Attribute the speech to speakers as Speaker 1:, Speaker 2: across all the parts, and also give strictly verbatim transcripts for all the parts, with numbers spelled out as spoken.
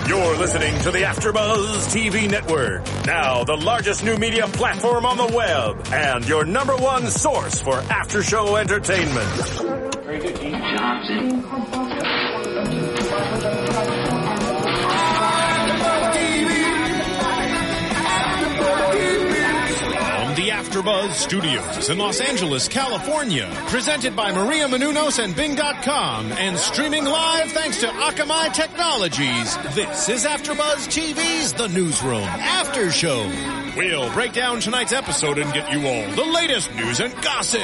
Speaker 1: You're listening to the AfterBuzz T V network, now the largest new media platform on the web, and your number one source for after-show entertainment.
Speaker 2: Very good, Gene Johnson.
Speaker 3: The AfterBuzz Studios in Los Angeles, California. Presented by Maria Menounos and Bing dot com and streaming live thanks to Akamai Technologies. This is AfterBuzz T V's The Newsroom After Show. We'll break down tonight's episode and get you all the latest news and gossip.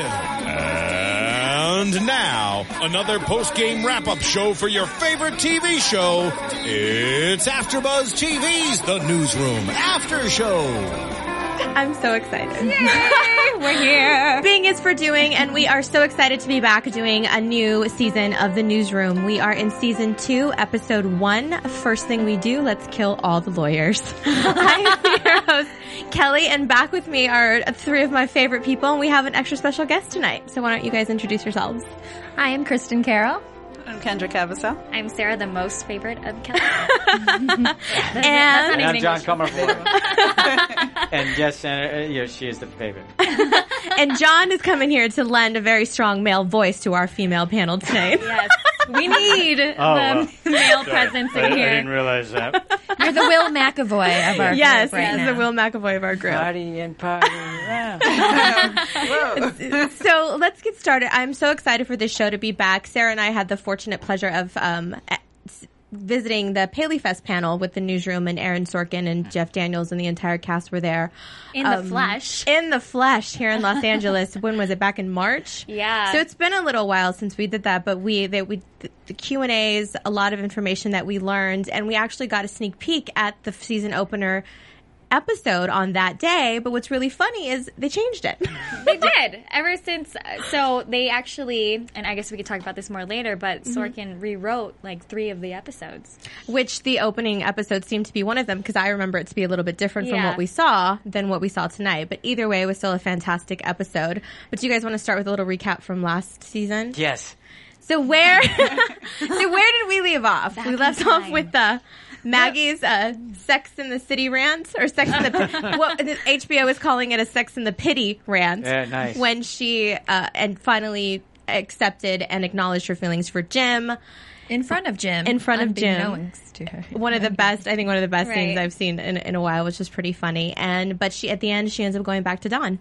Speaker 3: And now, another post-game wrap-up show for your favorite T V show. It's AfterBuzz T V's The Newsroom After Show.
Speaker 4: I'm so excited.
Speaker 5: Yay! We're here.
Speaker 4: Bing is for doing, and we are so excited to be back doing a new season of The Newsroom. We are in season two, episode one. First thing we do, let's kill all the lawyers. I'm your host, Kelly, and back with me are three of my favorite people, and we have an extra special guest tonight. So why don't you guys introduce yourselves?
Speaker 5: I am Kristen Carroll.
Speaker 6: I'm Kendra Cavassa.
Speaker 7: I'm Sarah, the most favorite of Kelly.
Speaker 4: yeah,
Speaker 7: and
Speaker 8: and I'm John Comerford. And yes, uh, yeah, she is the favorite.
Speaker 4: And John is coming here to lend a very strong male voice to our female panel tonight.
Speaker 7: Yes, we need
Speaker 8: oh,
Speaker 7: the
Speaker 8: well.
Speaker 7: male presence in
Speaker 8: I,
Speaker 7: here.
Speaker 8: I didn't realize that.
Speaker 5: You're the Will McAvoy of our
Speaker 4: yes,
Speaker 5: group right
Speaker 4: yes,
Speaker 5: now.
Speaker 4: the Will McAvoy of our group.
Speaker 8: Party and party. Yeah.
Speaker 4: So let's get started. I'm so excited for this show to be back. Sarah and I had the fortunate pleasure of um, visiting the Paley Fest panel with the Newsroom, and Aaron Sorkin and Jeff Daniels and the entire cast were there.
Speaker 7: In
Speaker 4: um,
Speaker 7: the flesh.
Speaker 4: In the flesh here in Los Angeles. When was it? Back in March?
Speaker 7: Yeah.
Speaker 4: So it's been a little while since we did that, but we, they, we the Q and A's, a lot of information that we learned, and we actually got a sneak peek at the season opener episode on that day. But what's really funny is they changed it.
Speaker 7: They did. Ever since, so they actually, and I guess we could talk about this more later, but Sorkin mm-hmm. rewrote like three of the episodes.
Speaker 4: Which the opening episode seemed to be one of them, because I remember it to be a little bit different
Speaker 7: yeah.
Speaker 4: from what we saw than what we saw tonight. But either way, it was still a fantastic episode. But do you guys want to start with a little recap from last season?
Speaker 8: Yes.
Speaker 4: So where, so where did we leave off?
Speaker 7: Back
Speaker 4: we left off with the Maggie's uh, Sex in the City rant, or Sex in the what H B O is calling it, a Sex in the Pity rant.
Speaker 8: Yeah, nice.
Speaker 4: When she uh, and finally accepted and acknowledged her feelings for Jim.
Speaker 5: In front of Jim.
Speaker 4: In front of Jim.
Speaker 5: Unbeknownst to her.
Speaker 4: One of the best, I think one of the best
Speaker 7: right.
Speaker 4: scenes I've seen in, in a while, which was pretty funny. And but she at the end she ends up going back to Don.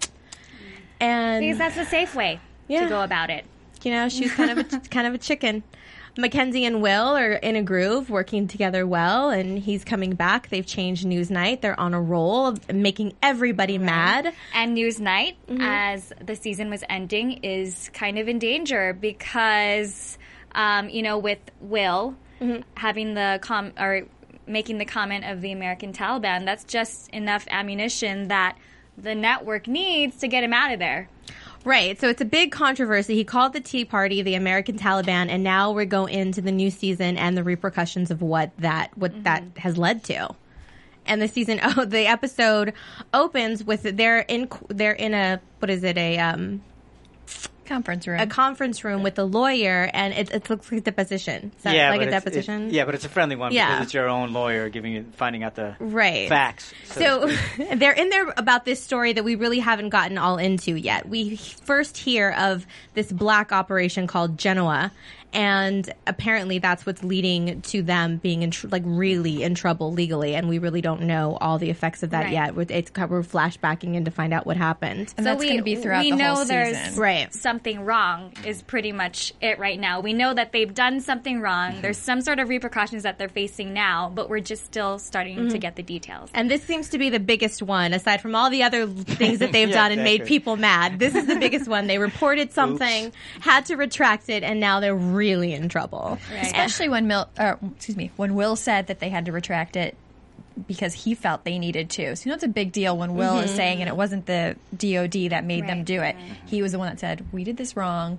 Speaker 4: And
Speaker 7: Because that's the safe way
Speaker 4: Yeah.
Speaker 7: to go about it.
Speaker 4: you know, she's kind of a, kind of a chicken. Mackenzie and Will are in a groove, working together well, and he's coming back. They've changed Newsnight. They're on a roll of making everybody right. mad.
Speaker 7: And Newsnight,
Speaker 4: mm-hmm.
Speaker 7: as the season was ending, is kind of in danger because, um, you know, with Will mm-hmm. having the com or making the comment of the American Taliban, that's just enough ammunition that the network needs to get him out of there.
Speaker 4: Right. So it's a big controversy. He called the Tea Party the American Taliban, and now we're going into the new season and the repercussions of what that what mm-hmm. that has led to. And the season, oh, the episode opens with they're in they're in a what is it a um
Speaker 5: conference room
Speaker 4: a conference room with the lawyer, and it, it looks like a deposition. Is that
Speaker 8: yeah,
Speaker 4: like a
Speaker 8: it's,
Speaker 4: deposition?
Speaker 8: It, yeah, but it's a friendly one
Speaker 4: yeah.
Speaker 8: because it's your own lawyer giving you finding out the
Speaker 4: right.
Speaker 8: facts.
Speaker 4: So, so they're in there about this story that we really haven't gotten all into yet. We first hear of this black operation called Genoa, and apparently that's what's leading to them being in tr- like really in trouble legally, and we really don't know all the effects of that
Speaker 7: right.
Speaker 4: yet. It's, we're flashbacking in to find out what happened.
Speaker 5: And
Speaker 7: so
Speaker 5: that's
Speaker 7: we,
Speaker 5: going to be throughout
Speaker 7: we
Speaker 5: the
Speaker 7: know
Speaker 5: whole
Speaker 7: there's
Speaker 5: season.
Speaker 4: Right.
Speaker 7: something wrong is pretty much it right now. We know that they've done something wrong.
Speaker 8: Mm-hmm.
Speaker 7: There's some sort of repercussions that they're facing now, but we're just still starting mm-hmm. to get the details.
Speaker 4: And this seems to be the biggest one, aside from all the other things that they've
Speaker 8: yeah,
Speaker 4: done and
Speaker 8: exactly.
Speaker 4: made people mad. This is the biggest one. They reported something,
Speaker 8: Oops.
Speaker 4: had to retract it, and now they're really in trouble.
Speaker 7: Right.
Speaker 5: Especially when Mil- or, excuse me, when Will said that they had to retract it because he felt they needed to. So you know it's a big deal when Will
Speaker 4: mm-hmm.
Speaker 5: is saying, and it wasn't the D O D that made
Speaker 7: right,
Speaker 5: them do it.
Speaker 7: Right.
Speaker 5: He was the one that said, "We did this wrong.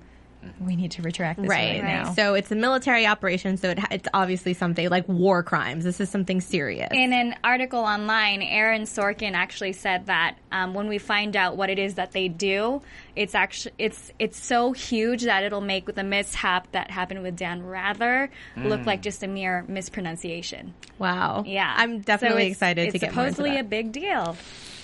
Speaker 5: we need to retract this
Speaker 4: Right.
Speaker 5: right, now.
Speaker 4: So it's a military operation, so it, it's obviously something like war crimes. This is something serious.
Speaker 7: In an article online, Aaron Sorkin actually said that um, when we find out what it is that they do, it's actually it's it's so huge that it'll make the mishap that happened with Dan Rather
Speaker 8: Mm.
Speaker 7: look like just a mere mispronunciation.
Speaker 4: Wow.
Speaker 7: Yeah,
Speaker 4: I'm definitely
Speaker 7: So it's-
Speaker 4: excited
Speaker 7: it's
Speaker 4: to get more into
Speaker 7: supposedly
Speaker 4: that.
Speaker 7: a big deal.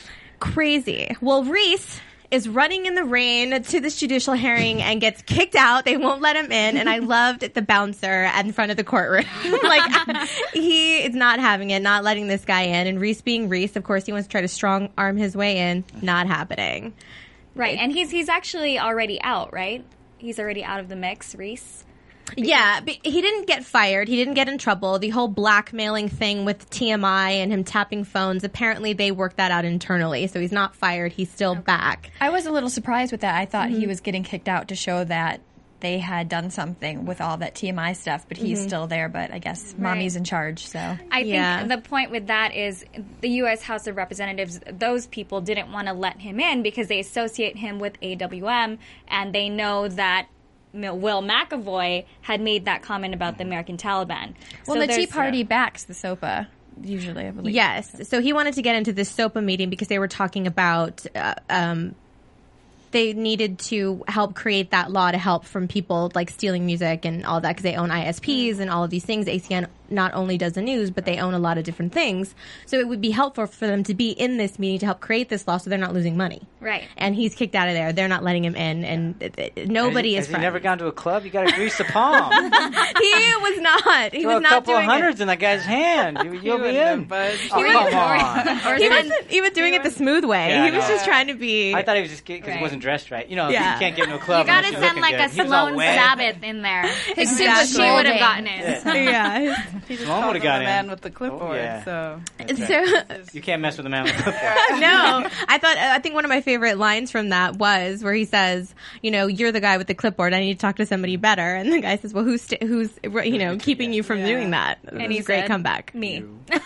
Speaker 4: Crazy. Well, Reese is running in the rain to this judicial hearing and gets kicked out. They won't let him in. And I loved the bouncer in front of the courtroom. Like, he is not having it, not letting this guy in. And Reese being Reese, of course, he wants to try to strong arm his way in. Not happening.
Speaker 7: Right, and he's he's actually already out, right? He's already out of the mix, Reese.
Speaker 4: Yeah, but he didn't get fired. He didn't get in trouble. The whole blackmailing thing with T M I and him tapping phones, apparently they worked that out internally. So he's not fired. He's still back.
Speaker 5: I was a little surprised with that. I thought
Speaker 4: Mm-hmm.
Speaker 5: he was getting kicked out to show that they had done something with all that T M I stuff, but he's
Speaker 4: Mm-hmm.
Speaker 5: still there. But I guess mommy's in charge, so.
Speaker 7: I
Speaker 4: Yeah.
Speaker 7: think the point with that is the U S House of Representatives, those people didn't want to let him in because they associate him with A W M, and they know that you know, Will McAvoy had made that comment about the American Taliban.
Speaker 5: Well,
Speaker 7: So
Speaker 5: the Tea
Speaker 7: there's-
Speaker 5: Party backs the SOPA, usually, I believe.
Speaker 4: Yes. So he wanted to get into this SOPA meeting because they were talking about uh, um, they needed to help create that law to help from people like stealing music and all that because they own I S Ps and all of these things. A C N not only does the news, but they own a lot of different things. So it would be helpful for them to be in this meeting to help create this law so they're not losing money.
Speaker 7: Right.
Speaker 4: And he's kicked out of there. They're not letting him in, and it, it, nobody
Speaker 8: has
Speaker 4: is
Speaker 8: he, has he never
Speaker 4: friends.
Speaker 8: gone to a club? You got to grease the palm.
Speaker 4: He was not. He
Speaker 8: Throw
Speaker 4: was
Speaker 8: a
Speaker 4: not
Speaker 8: couple of
Speaker 4: doing
Speaker 8: hundreds
Speaker 4: it.
Speaker 8: in that guy's hand. You, you'll be
Speaker 6: wouldn't have
Speaker 8: in.
Speaker 6: budged.
Speaker 8: Oh,
Speaker 7: He
Speaker 8: come
Speaker 7: was-
Speaker 8: on.
Speaker 7: Or
Speaker 4: He
Speaker 7: then-
Speaker 4: wasn't even doing it the smooth way.
Speaker 8: Yeah, I
Speaker 4: he was
Speaker 8: know.
Speaker 4: just trying to be.
Speaker 8: I thought he was just because
Speaker 7: Right.
Speaker 8: he wasn't dressed right. You know,
Speaker 4: Yeah.
Speaker 8: you can't get into a club.
Speaker 7: You gotta
Speaker 8: unless you're
Speaker 7: send
Speaker 8: looking
Speaker 7: like a
Speaker 8: good. He was all
Speaker 7: Sloan
Speaker 8: wet.
Speaker 7: Sabbath in there.
Speaker 5: His suit
Speaker 4: Exactly.
Speaker 5: was
Speaker 7: She would have
Speaker 5: folding.
Speaker 7: gotten it.
Speaker 4: yeah.
Speaker 6: He just
Speaker 8: Sloan
Speaker 6: called
Speaker 8: would've
Speaker 6: him
Speaker 8: got
Speaker 6: the
Speaker 8: in.
Speaker 6: man with the clipboard.
Speaker 8: yeah.
Speaker 6: So
Speaker 4: So.
Speaker 8: You can't mess with a man with a clipboard.
Speaker 4: No, I thought, I think one of my favorite lines from that was where he says, you know, you're the guy with the clipboard. I need to talk to somebody better. And the guy says, well, who's, st- who's, you know, keeping you from
Speaker 6: Yeah.
Speaker 4: doing that? It
Speaker 7: And
Speaker 4: was
Speaker 7: he
Speaker 4: a great
Speaker 7: said,
Speaker 4: comeback.
Speaker 7: Me.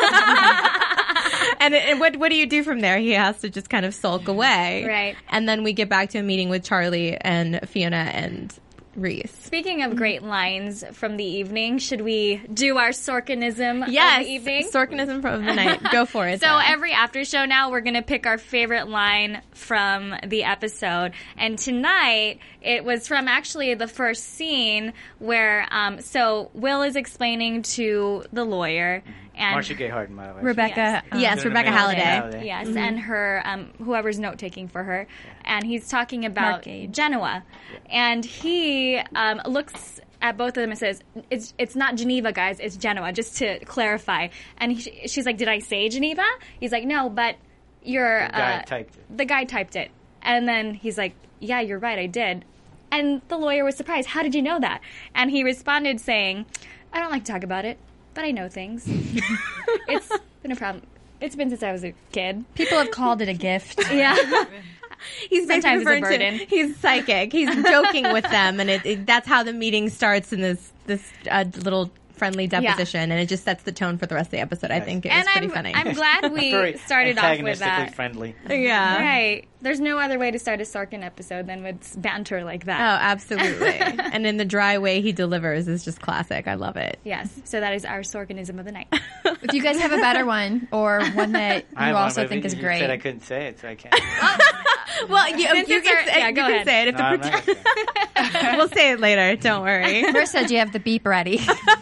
Speaker 4: And, and what, what do you do from there? He has to just kind of sulk away.
Speaker 7: Right.
Speaker 4: And then we get back to a meeting with Charlie and Fiona and Reese.
Speaker 7: Speaking of great lines from the evening, should we do our Sorkinism
Speaker 4: Yes.
Speaker 7: of the evening?
Speaker 4: Sorkinism of the night. Go for it.
Speaker 7: So
Speaker 4: Sarah.
Speaker 7: every after show now, we're going to pick our favorite line from the episode. And tonight, it was from actually the first scene where, um, so Will is explaining to the lawyer. And
Speaker 8: Marcia Gay Harden, by the way.
Speaker 5: Rebecca.
Speaker 7: Yes.
Speaker 5: um,
Speaker 4: Yes,
Speaker 8: Doing
Speaker 4: Rebecca
Speaker 8: amazing.
Speaker 4: Halliday.
Speaker 7: Yes, and her, um, whoever's note taking for her, and he's talking about
Speaker 5: Mark Gage.
Speaker 7: Genoa, and he um, looks at both of them and says, "It's it's not Geneva, guys, it's Genoa." Just to clarify, and he, she's like, "Did I say Geneva?" He's like, "No, but your
Speaker 8: The guy
Speaker 7: uh,
Speaker 8: typed it.
Speaker 7: the guy typed it," and then he's like, "Yeah, you're right, I did." And the lawyer was surprised. How did you know that? And he responded saying, "I don't like to talk about it, but I know things." It's been a problem. It's been since I was a kid.
Speaker 5: People have called it a gift.
Speaker 7: Yeah.
Speaker 4: He's basically
Speaker 7: Sometimes it's a
Speaker 4: referring
Speaker 7: burden.
Speaker 4: to he's psychic. He's joking with them, and it, it, that's how the meeting starts in this this uh, little friendly deposition, and it just sets the tone for the rest of the episode. I think it was
Speaker 7: And
Speaker 4: pretty
Speaker 7: I'm,
Speaker 4: funny.
Speaker 7: I'm glad we
Speaker 8: Very
Speaker 7: started off with
Speaker 8: antagonistically
Speaker 7: that.
Speaker 8: friendly.
Speaker 4: yeah.
Speaker 7: Right. There's no other way to start a Sorkin episode than with banter like
Speaker 4: Oh,
Speaker 7: that.
Speaker 4: absolutely. And in the dry way he delivers is just classic. I love it.
Speaker 7: Yes. So that is our Sorkinism of the night.
Speaker 5: If you guys have a better one or one that
Speaker 8: I
Speaker 5: you
Speaker 8: have
Speaker 5: also
Speaker 8: one, but
Speaker 5: think
Speaker 8: you
Speaker 5: is
Speaker 8: said
Speaker 5: great.
Speaker 8: I couldn't say it, so I can't.
Speaker 4: Well, you,
Speaker 7: Since
Speaker 4: you
Speaker 7: it's
Speaker 4: can,
Speaker 7: our-
Speaker 4: say,
Speaker 7: yeah,
Speaker 4: you
Speaker 7: go
Speaker 4: can
Speaker 7: ahead.
Speaker 4: say it. If
Speaker 8: No, I'm
Speaker 4: the
Speaker 8: not
Speaker 4: pro-
Speaker 8: gonna say it.
Speaker 4: we'll say it later. Don't worry.
Speaker 5: First said you have the beep ready.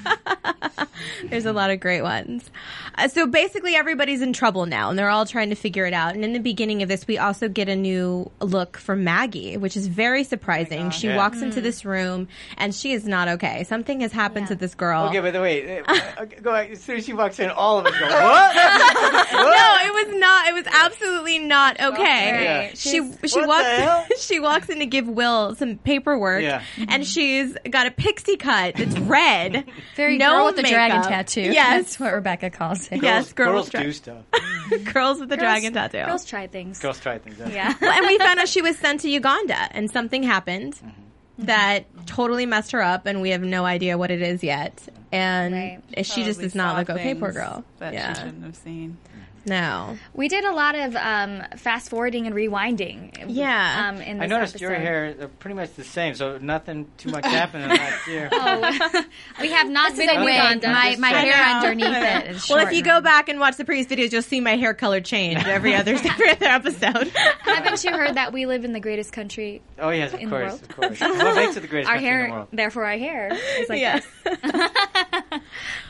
Speaker 4: There's a lot of great ones. Uh, so basically, everybody's in trouble now, and they're all trying to figure it out. And in the beginning of this, we also get a new look from Maggie, which is very surprising. she
Speaker 8: Yeah.
Speaker 4: walks into this room, and she is not okay. Something has happened to this girl.
Speaker 8: Okay, by the way, uh, okay, go ahead. As soon as she walks in, all of us go, what?
Speaker 4: No, it was not. It was absolutely not okay.
Speaker 8: Yeah.
Speaker 4: She she
Speaker 8: What the
Speaker 4: walks
Speaker 8: hell?
Speaker 4: she walks in to give Will some paperwork,
Speaker 8: Yeah.
Speaker 4: and she's got a pixie cut that's red.
Speaker 5: Very
Speaker 4: no
Speaker 5: girl with the dragon
Speaker 4: makeup.
Speaker 5: tattoo.
Speaker 4: Yes,
Speaker 5: That's what Rebecca calls it.
Speaker 4: yes,
Speaker 8: Girls,
Speaker 4: girls,
Speaker 8: girls do
Speaker 4: dra-
Speaker 8: stuff.
Speaker 4: girls with the dragon tattoo.
Speaker 7: Girls try things.
Speaker 8: Girls try things. That's
Speaker 7: Yeah.
Speaker 4: Well, and we found out she was sent to Uganda, and something happened
Speaker 8: Mm-hmm.
Speaker 4: that totally messed her up, and we have no idea what it is yet. and
Speaker 7: Right.
Speaker 4: she just
Speaker 6: Probably
Speaker 4: does not
Speaker 6: saw
Speaker 4: look okay, poor
Speaker 6: things
Speaker 4: girl.
Speaker 6: That
Speaker 4: Yeah.
Speaker 6: she shouldn't have seen.
Speaker 4: No.
Speaker 7: We did a lot of um, fast forwarding and rewinding.
Speaker 4: Yeah.
Speaker 7: Um, in this
Speaker 8: I noticed
Speaker 7: episode.
Speaker 8: your hair are pretty much the same, so nothing too much happened in last year.
Speaker 7: Oh, we have not been in
Speaker 5: Wait,
Speaker 7: Uganda.
Speaker 5: my, my
Speaker 8: I
Speaker 5: hair
Speaker 4: know.
Speaker 5: underneath it is
Speaker 4: Well, if
Speaker 5: short
Speaker 4: you
Speaker 5: now.
Speaker 4: go back and watch the previous videos, you'll see my hair color change every other every other episode.
Speaker 7: Haven't you heard that we live in the greatest country?
Speaker 8: Oh yes, of
Speaker 7: In the
Speaker 8: course,
Speaker 7: world.
Speaker 8: of course. What makes it the greatest
Speaker 7: Our
Speaker 8: country in the
Speaker 7: hair,
Speaker 8: world?
Speaker 7: therefore our hair. Is like
Speaker 4: Yeah.
Speaker 7: this.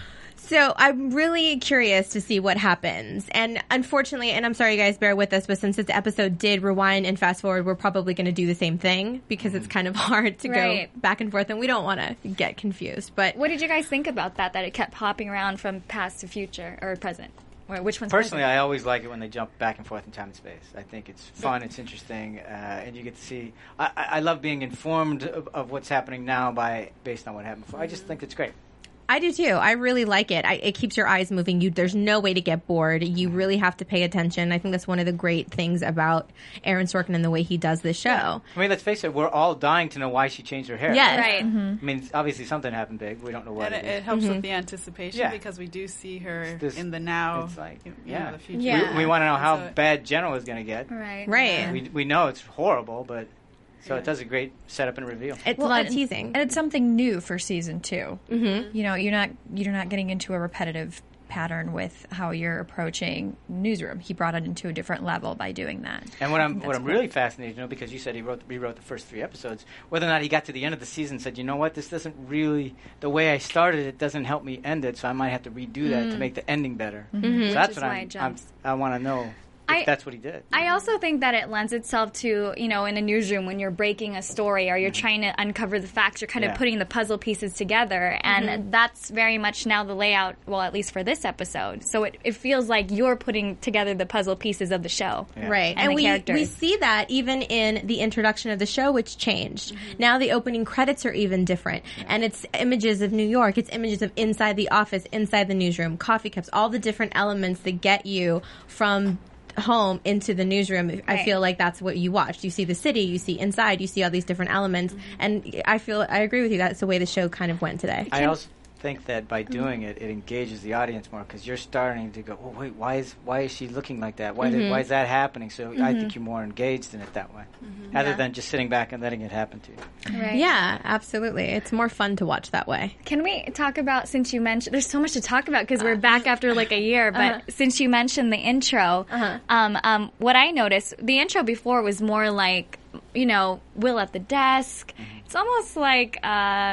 Speaker 4: So I'm really curious to see what happens. And unfortunately, and I'm sorry you guys bear with us, but since this episode did rewind and fast forward, we're probably going to do the same thing because it's kind of hard to
Speaker 7: Right.
Speaker 4: go back and forth and we don't want to get confused. But
Speaker 7: What did you guys think about that? That it kept hopping around from past to future or present? Or which one's
Speaker 8: Personally,
Speaker 7: present?
Speaker 8: I always like it when they jump back and forth in time and space. I think it's fun, it's interesting, uh, and you get to see. I, I I love being informed of, of what's happening now by based on what happened before. I just think it's great.
Speaker 4: I do too. I really like it. I, it keeps your eyes moving. You, there's no way to get bored. You really have to pay attention. I think that's one of the great things about Aaron Sorkin and the way he does this show.
Speaker 8: I mean, let's face it, we're all dying to know why she changed her hair.
Speaker 4: Yes.
Speaker 7: Right.
Speaker 8: I mean, it's- obviously something happened big. We don't know what
Speaker 6: And it,
Speaker 8: it
Speaker 6: it
Speaker 8: is.
Speaker 6: helps with the anticipation
Speaker 8: Yeah.
Speaker 6: because we do see her
Speaker 8: This-
Speaker 6: in the now,
Speaker 8: it's like,
Speaker 6: you
Speaker 8: yeah.
Speaker 6: know, the future.
Speaker 4: Yeah.
Speaker 8: We, we want to know how
Speaker 6: So-
Speaker 8: bad General is going to get.
Speaker 7: Right.
Speaker 4: Right.
Speaker 8: We we know it's horrible, but so it does a great setup and reveal.
Speaker 4: It's
Speaker 5: Well,
Speaker 4: a lot
Speaker 5: and,
Speaker 4: of teasing.
Speaker 5: and it's something new for season two. Mm-hmm. You know, you're not you're not getting into a repetitive pattern with how you're approaching Newsroom. He brought it into a different level by doing that.
Speaker 8: And what I'm
Speaker 5: That's
Speaker 8: what I'm
Speaker 5: cool.
Speaker 8: really fascinated to know, because you said he wrote rewrote the first three episodes, whether or not he got to the end of the season and said, you know what, this doesn't really, the way I started it doesn't help me end it, so I might have to redo that to make the ending better. So that's
Speaker 7: is
Speaker 8: what
Speaker 7: why
Speaker 8: I'm,
Speaker 7: it
Speaker 8: I'm
Speaker 7: jumps.
Speaker 8: I want to know if
Speaker 7: I-
Speaker 8: that's what he did.
Speaker 7: I also think that it lends itself to, you know, in a newsroom when you're breaking a story or you're trying to uncover the facts, you're kind
Speaker 8: Yeah.
Speaker 7: of putting the puzzle pieces together. And that's very much now the layout, well, at least for this episode. So it, it feels like you're putting together the puzzle pieces of the show.
Speaker 8: Yeah.
Speaker 4: Right.
Speaker 7: And the
Speaker 4: we,
Speaker 7: characters.
Speaker 4: we see that even in the introduction of the show, which changed. Now the opening credits are even different. And it's images of New York. It's images of inside the office, inside the newsroom, coffee cups, all the different elements that get you from home into the newsroom. I
Speaker 7: Right.
Speaker 4: feel like that's what you watch. You see the city, you see inside, you see all these different elements. And I feel, I agree with you. That's the way the show kind of went today.
Speaker 8: I also think that by doing it, it engages the audience more because you're starting to go, oh wait, why is why is she looking like that? Why did, why is that happening? So I think you're more engaged in it that way, rather
Speaker 7: Yeah.
Speaker 8: than just sitting back and letting it happen to you.
Speaker 7: Right.
Speaker 4: Yeah, absolutely. It's more fun to watch that way.
Speaker 7: Can we talk about, since you mentioned, there's so much to talk about because we're back after like a year, but since you mentioned the intro, um, um, what I noticed, the intro before was more like, you know, Will at the desk. It's almost like uh,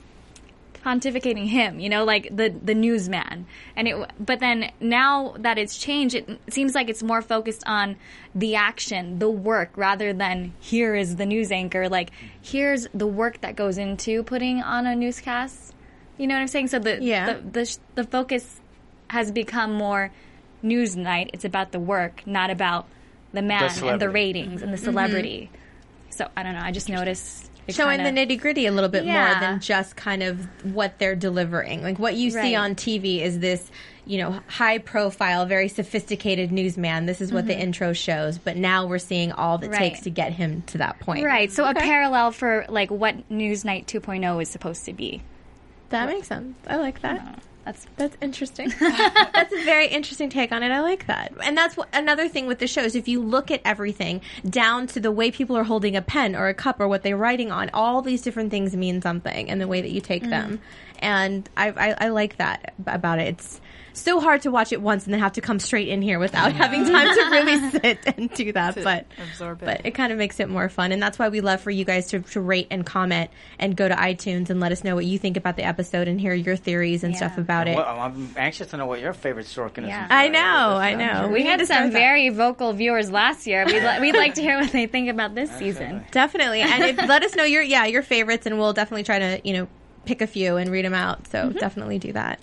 Speaker 7: pontificating him, you know, like the the newsman. And it, but then now that it's changed, it seems like it's more focused on the action, the work, rather than here is the news anchor. Like here's the work that goes into putting on a newscast. You know what I'm saying? So the
Speaker 4: Yeah.
Speaker 7: the, the sh- the focus has become more news night. It's about the work, not about the man and the
Speaker 8: celebrity.
Speaker 7: ratings and the celebrity. So I don't know. I just noticed it
Speaker 4: Showing
Speaker 7: kinda-
Speaker 4: the nitty gritty a little bit more
Speaker 7: Yeah.
Speaker 4: than just kind of what they're delivering. Like what you see
Speaker 7: Right.
Speaker 4: on T V is this, you know, high profile, very sophisticated newsman. This is what the intro shows, but now we're seeing all that
Speaker 7: Right.
Speaker 4: takes to get him to that point.
Speaker 7: Right. So a parallel for like what Newsnight two point oh is supposed to be.
Speaker 4: That makes sense. I like that.
Speaker 7: That's
Speaker 4: That's interesting. That's a very interesting take on it. I like that. And that's what, another thing with the shows. If you look at everything down to the way people are holding a pen or a cup or what they're writing on, all these different things mean something and the way that you take them. And I, I, I like that about it. It's so hard to watch it once and then have to come straight in here without having time to really sit and do that.
Speaker 6: To
Speaker 4: But
Speaker 6: absorb it.
Speaker 4: but it kind of makes it more fun. And that's why we love for you guys to, to rate and comment and go to iTunes and let us know what you think about the episode and hear your theories and
Speaker 7: Yeah.
Speaker 4: stuff about it.
Speaker 8: Well, I'm anxious to know what your favorite Sorkin
Speaker 7: Yeah.
Speaker 8: is.
Speaker 4: I know, I know.
Speaker 7: we
Speaker 4: need
Speaker 7: had
Speaker 4: to
Speaker 7: some
Speaker 4: start that.
Speaker 7: very vocal viewers last year. We'd, li- we'd like to hear what they think about this season.
Speaker 4: Definitely. And if, let us know your yeah your favorites, and we'll definitely try to you know pick a few and read them out. So definitely do that.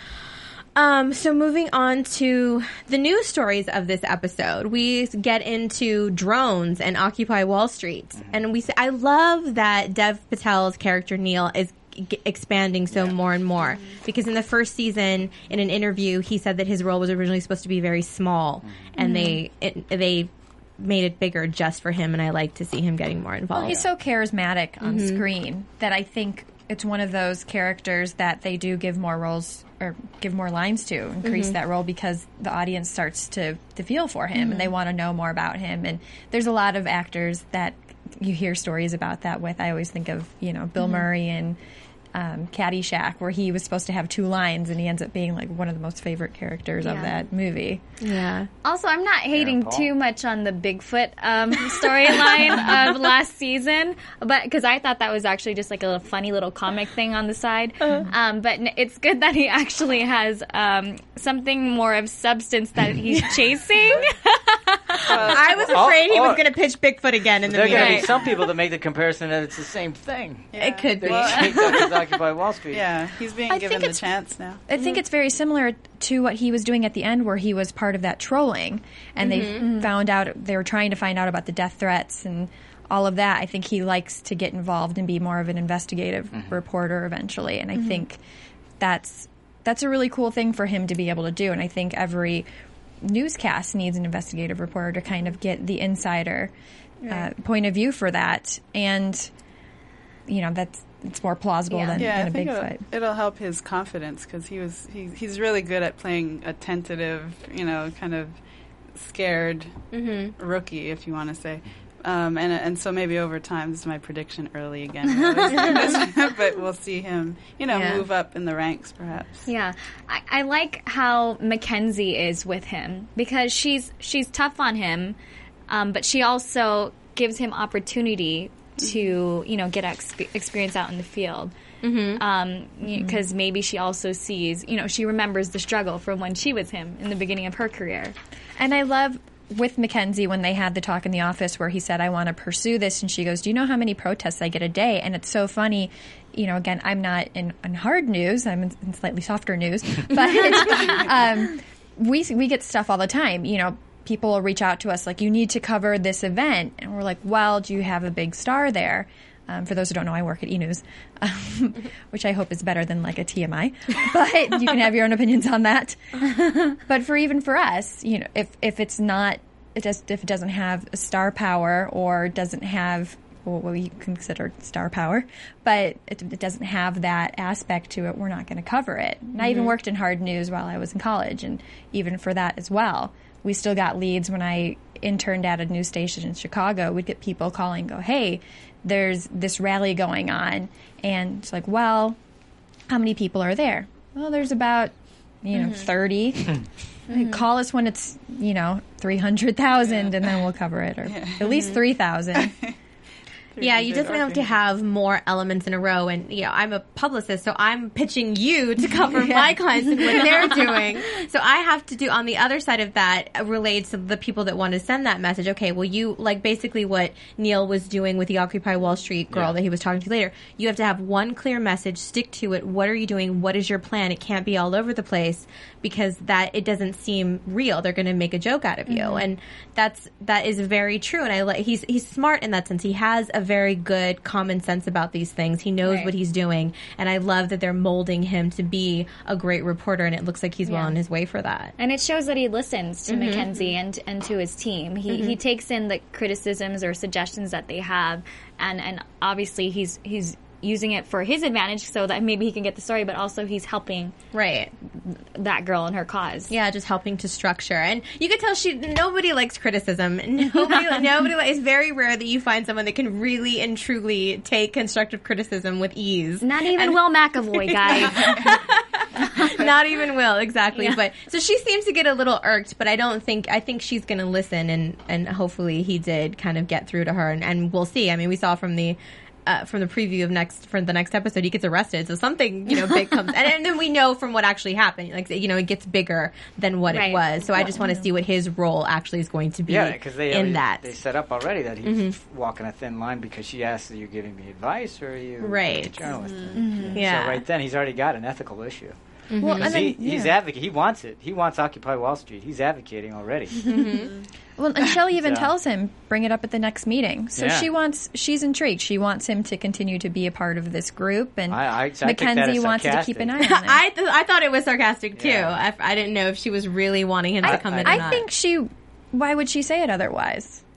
Speaker 4: Um, so moving on to the news stories of this episode, we get into drones and Occupy Wall Street, and we say, I love that Dev Patel's character Neil is g- expanding so more and more, because in the first season, in an interview, he said that his role was originally supposed to be very small, and they it, they made it bigger just for him, and I like to see him getting more involved.
Speaker 5: Well, he's so charismatic on screen that I think it's one of those characters that they do give more roles or give more lines to, increase
Speaker 4: Mm-hmm.
Speaker 5: that role because the audience starts to, to feel for him
Speaker 4: Mm-hmm.
Speaker 5: and they want to know more about him. And there's a lot of actors that you hear stories about that with. I always think of, you know, Bill
Speaker 4: Mm-hmm.
Speaker 5: Murray and um, Caddyshack, where he was supposed to have two lines and he ends up being like one of the most favorite characters of
Speaker 7: Yeah.
Speaker 5: that movie.
Speaker 4: Yeah.
Speaker 7: Also, I'm not hating
Speaker 8: Paul.
Speaker 7: too much on the Bigfoot um, storyline of last season, but because I thought that was actually just like a little funny little comic thing on the side. Um, but n- it's good that he actually has um, something more of substance that he's chasing.
Speaker 4: I was
Speaker 8: Oh,
Speaker 4: afraid he was
Speaker 8: or-
Speaker 4: going to pitch Bigfoot again in the
Speaker 8: There are going to
Speaker 4: movie.
Speaker 8: be some people that make the comparison that it's the same thing.
Speaker 4: It could be.
Speaker 8: They think that was Occupy Wall Street.
Speaker 6: Yeah, he's being
Speaker 5: I
Speaker 6: given
Speaker 5: think
Speaker 6: the
Speaker 5: it's-
Speaker 6: chance now.
Speaker 5: I think it's very similar to what he was doing at the end, where he was part of that trolling, and they found out they were trying to find out about the death threats and all of that. I think he likes to get involved and be more of an investigative reporter eventually, and I think that's that's a really cool thing for him to be able to do. And I think every newscast needs an investigative reporter to kind of get the insider uh, point of view for that, and you know that's it's more plausible
Speaker 7: Yeah.
Speaker 5: than,
Speaker 6: Yeah, I
Speaker 5: than a
Speaker 6: think
Speaker 5: Bigfoot.
Speaker 6: it'll, it'll help his confidence because he was he, he's really good at playing a tentative, you know, kind of scared rookie, if you want to say. Um, and and so maybe over time, this is my prediction early again, I always do this, but we'll see him, you know,
Speaker 4: Yeah.
Speaker 6: move up in the ranks perhaps.
Speaker 7: Yeah, I, I like how Mackenzie is with him because she's she's tough on him, um, but she also gives him opportunity to you know get exp- experience out in the field. Because um, y- maybe she also sees, you know, she remembers the struggle from when she was him in the beginning of her career.
Speaker 5: And I love with Mackenzie when they had the talk in the office where he said, I want to pursue this. And she goes, do you know how many protests I get a day? And it's so funny. You know, again, I'm not in, in hard news. I'm in, in slightly softer news. But um, we, we get stuff all the time. You know, people will reach out to us like, you need to cover this event. And we're like, well, do you have a big star there? Um, for those who don't know, I work at E! News, um, which I hope is better than like a T M I. But you can have your own opinions on that. But for even for us, you know, if if it's not, it just if it doesn't have a star power or doesn't have what we consider star power, but it, it doesn't have that aspect to it, we're not going to cover it. And I even worked in hard news while I was in college, and even for that as well, we still got leads when I interned at a news station in Chicago. We'd get people calling, go, hey, there's this rally going on. And it's like, well, how many people are there? Well, there's about, you know, thirty. Call us when it's, you know, three hundred thousand, and then we'll cover it. Or at least three thousand.
Speaker 4: Yeah, you just have to have more elements in a row. And, you know, I'm a publicist, so I'm pitching you to cover my clients and what they're doing. So I have to do, on the other side of that, uh, relate to the people that want to send that message. Okay, well, you, like basically what Neil was doing with the Occupy Wall Street girl
Speaker 8: Yeah.
Speaker 4: that he was talking to later. You have to have one clear message, stick to it. What are you doing? What is your plan? It can't be all over the place because that, it doesn't seem real. They're going to make a joke out of you. And that's, that is very true. And I like, he's, he's smart in that sense. He has a very good common sense about these things. He knows
Speaker 7: Right.
Speaker 4: what he's doing, and I love that they're molding him to be a great reporter, and it looks like he's well
Speaker 7: Yeah.
Speaker 4: on his way for that.
Speaker 7: And it shows that he listens to Mackenzie and and to his team. He he takes in the criticisms or suggestions that they have, and and obviously he's he's using it for his advantage so that maybe he can get the story, but also he's helping
Speaker 4: Right.
Speaker 7: that girl in her cause.
Speaker 4: Yeah, just helping to structure. And you can tell she nobody likes criticism. Nobody nobody li- it's very rare that you find someone that can really and truly take constructive criticism with ease.
Speaker 7: Not even Will McAvoy, guys.
Speaker 4: Not even Will, exactly.
Speaker 7: Yeah.
Speaker 4: But so she seems to get a little irked, but I don't think I think she's going to listen, and and hopefully he did kind of get through to her, and, and we'll see. I mean, we saw from the. Uh, from the preview of next from the next episode, he gets arrested. So something you know big comes, and, and then we know from what actually happened. Like you know, it gets bigger than what
Speaker 7: Right.
Speaker 4: it was. So I just want to see what his role actually is going to be
Speaker 8: Yeah, because they
Speaker 4: in
Speaker 8: already-
Speaker 4: that.
Speaker 8: they set up already that he's walking a thin line because she asked, "Are you giving me advice or are you
Speaker 4: Right.
Speaker 8: a journalist?"
Speaker 4: Yeah.
Speaker 8: So right then, he's already got an ethical issue.
Speaker 5: Well, and
Speaker 8: Because
Speaker 5: then,
Speaker 8: he, he's
Speaker 5: yeah.
Speaker 8: advocate. He wants it. He wants Occupy Wall Street. He's advocating already.
Speaker 5: Well, and Shelley even
Speaker 8: So-
Speaker 5: tells him, bring it up at the next meeting. So
Speaker 8: Yeah.
Speaker 5: she wants, she's intrigued. She wants him to continue to be a part of this group, and
Speaker 8: I- I- I take that
Speaker 5: Mackenzie
Speaker 8: as
Speaker 5: wants to keep an eye
Speaker 8: sarcastic.
Speaker 5: on him.
Speaker 4: I th- I thought it was sarcastic too.
Speaker 8: Yeah.
Speaker 4: I, I didn't know if she was really wanting him to come in. or
Speaker 5: I
Speaker 4: not.
Speaker 5: think she. Why would she say it otherwise?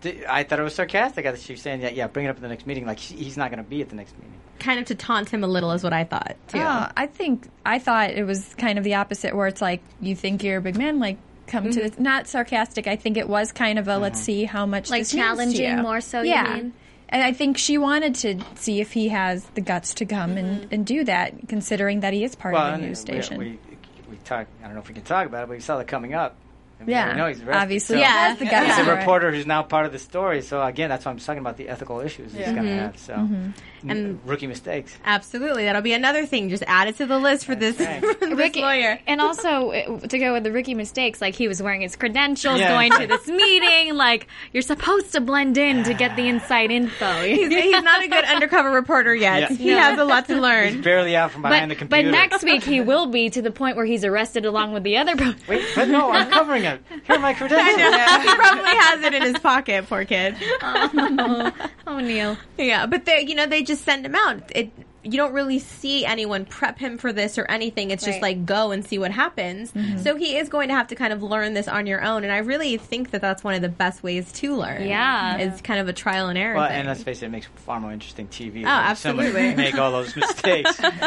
Speaker 8: I thought it was sarcastic. I thought she was saying, yeah, yeah, bring it up at the next meeting. Like, he, he's not going to be at the next meeting.
Speaker 4: Kind of to taunt him a little is what I thought, too.
Speaker 5: Oh, I think, I thought it was kind of the opposite, where it's like, you think you're a big man, like, come mm-hmm. to this. Not sarcastic. I think it was kind of a, mm-hmm. let's see how much
Speaker 7: like
Speaker 5: this means to
Speaker 7: challenging
Speaker 5: you.
Speaker 7: more so,
Speaker 5: yeah.
Speaker 7: you mean?
Speaker 5: And I think she wanted to see if he has the guts to come mm-hmm. and, and do that, considering that he is part
Speaker 8: well,
Speaker 5: of the news station.
Speaker 8: We, we, we talk, I don't know if we can talk about it, but we saw that coming up. I mean,
Speaker 5: yeah,
Speaker 8: know he's arrested,
Speaker 5: obviously.
Speaker 8: So
Speaker 5: Yeah, the guy
Speaker 8: he's a
Speaker 5: right.
Speaker 8: reporter who's now part of the story. So again, that's why I'm talking about the ethical issues
Speaker 6: yeah.
Speaker 8: he's going to
Speaker 5: Mm-hmm.
Speaker 8: have. So
Speaker 5: mm-hmm.
Speaker 8: and rookie mistakes.
Speaker 4: Absolutely, that'll be another thing. Just add it to the list for this,
Speaker 8: Right.
Speaker 4: for this
Speaker 7: Ricky,
Speaker 4: lawyer.
Speaker 7: And also, uh, to go with the rookie mistakes, like he was wearing his credentials,
Speaker 8: Yeah.
Speaker 7: going to this meeting. Like, you're supposed to blend in to get the inside info.
Speaker 4: He's, he's not a good undercover reporter yet.
Speaker 8: Yeah.
Speaker 4: He
Speaker 7: No.
Speaker 4: has a lot to
Speaker 8: He's
Speaker 4: learn.
Speaker 8: barely out from behind
Speaker 7: But,
Speaker 8: the computer.
Speaker 7: but next week he will be, to the point where he's arrested along with the other. Pro-
Speaker 8: Wait, but no, I'm covering it. Here are my credentials.
Speaker 4: He probably has it in his pocket, poor kid.
Speaker 7: oh, oh, Neil.
Speaker 4: Yeah, but they, you know, they just send him out. It, you don't really see anyone prep him for this or anything. It's just
Speaker 7: Right.
Speaker 4: like go and see what happens.
Speaker 5: Mm-hmm.
Speaker 4: So he is going to have to kind of learn this on your own, and I really think that that's one of the best ways to learn.
Speaker 7: Yeah.
Speaker 4: It's kind of a trial and error
Speaker 8: Well,
Speaker 4: thing.
Speaker 8: and let's face it, it makes far more interesting T V.
Speaker 4: Oh, absolutely.
Speaker 8: Make all those mistakes. So.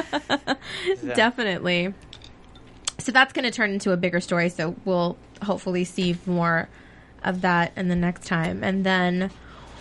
Speaker 4: Definitely. So that's going to turn into a bigger story. So we'll hopefully see more of that in the next time. And then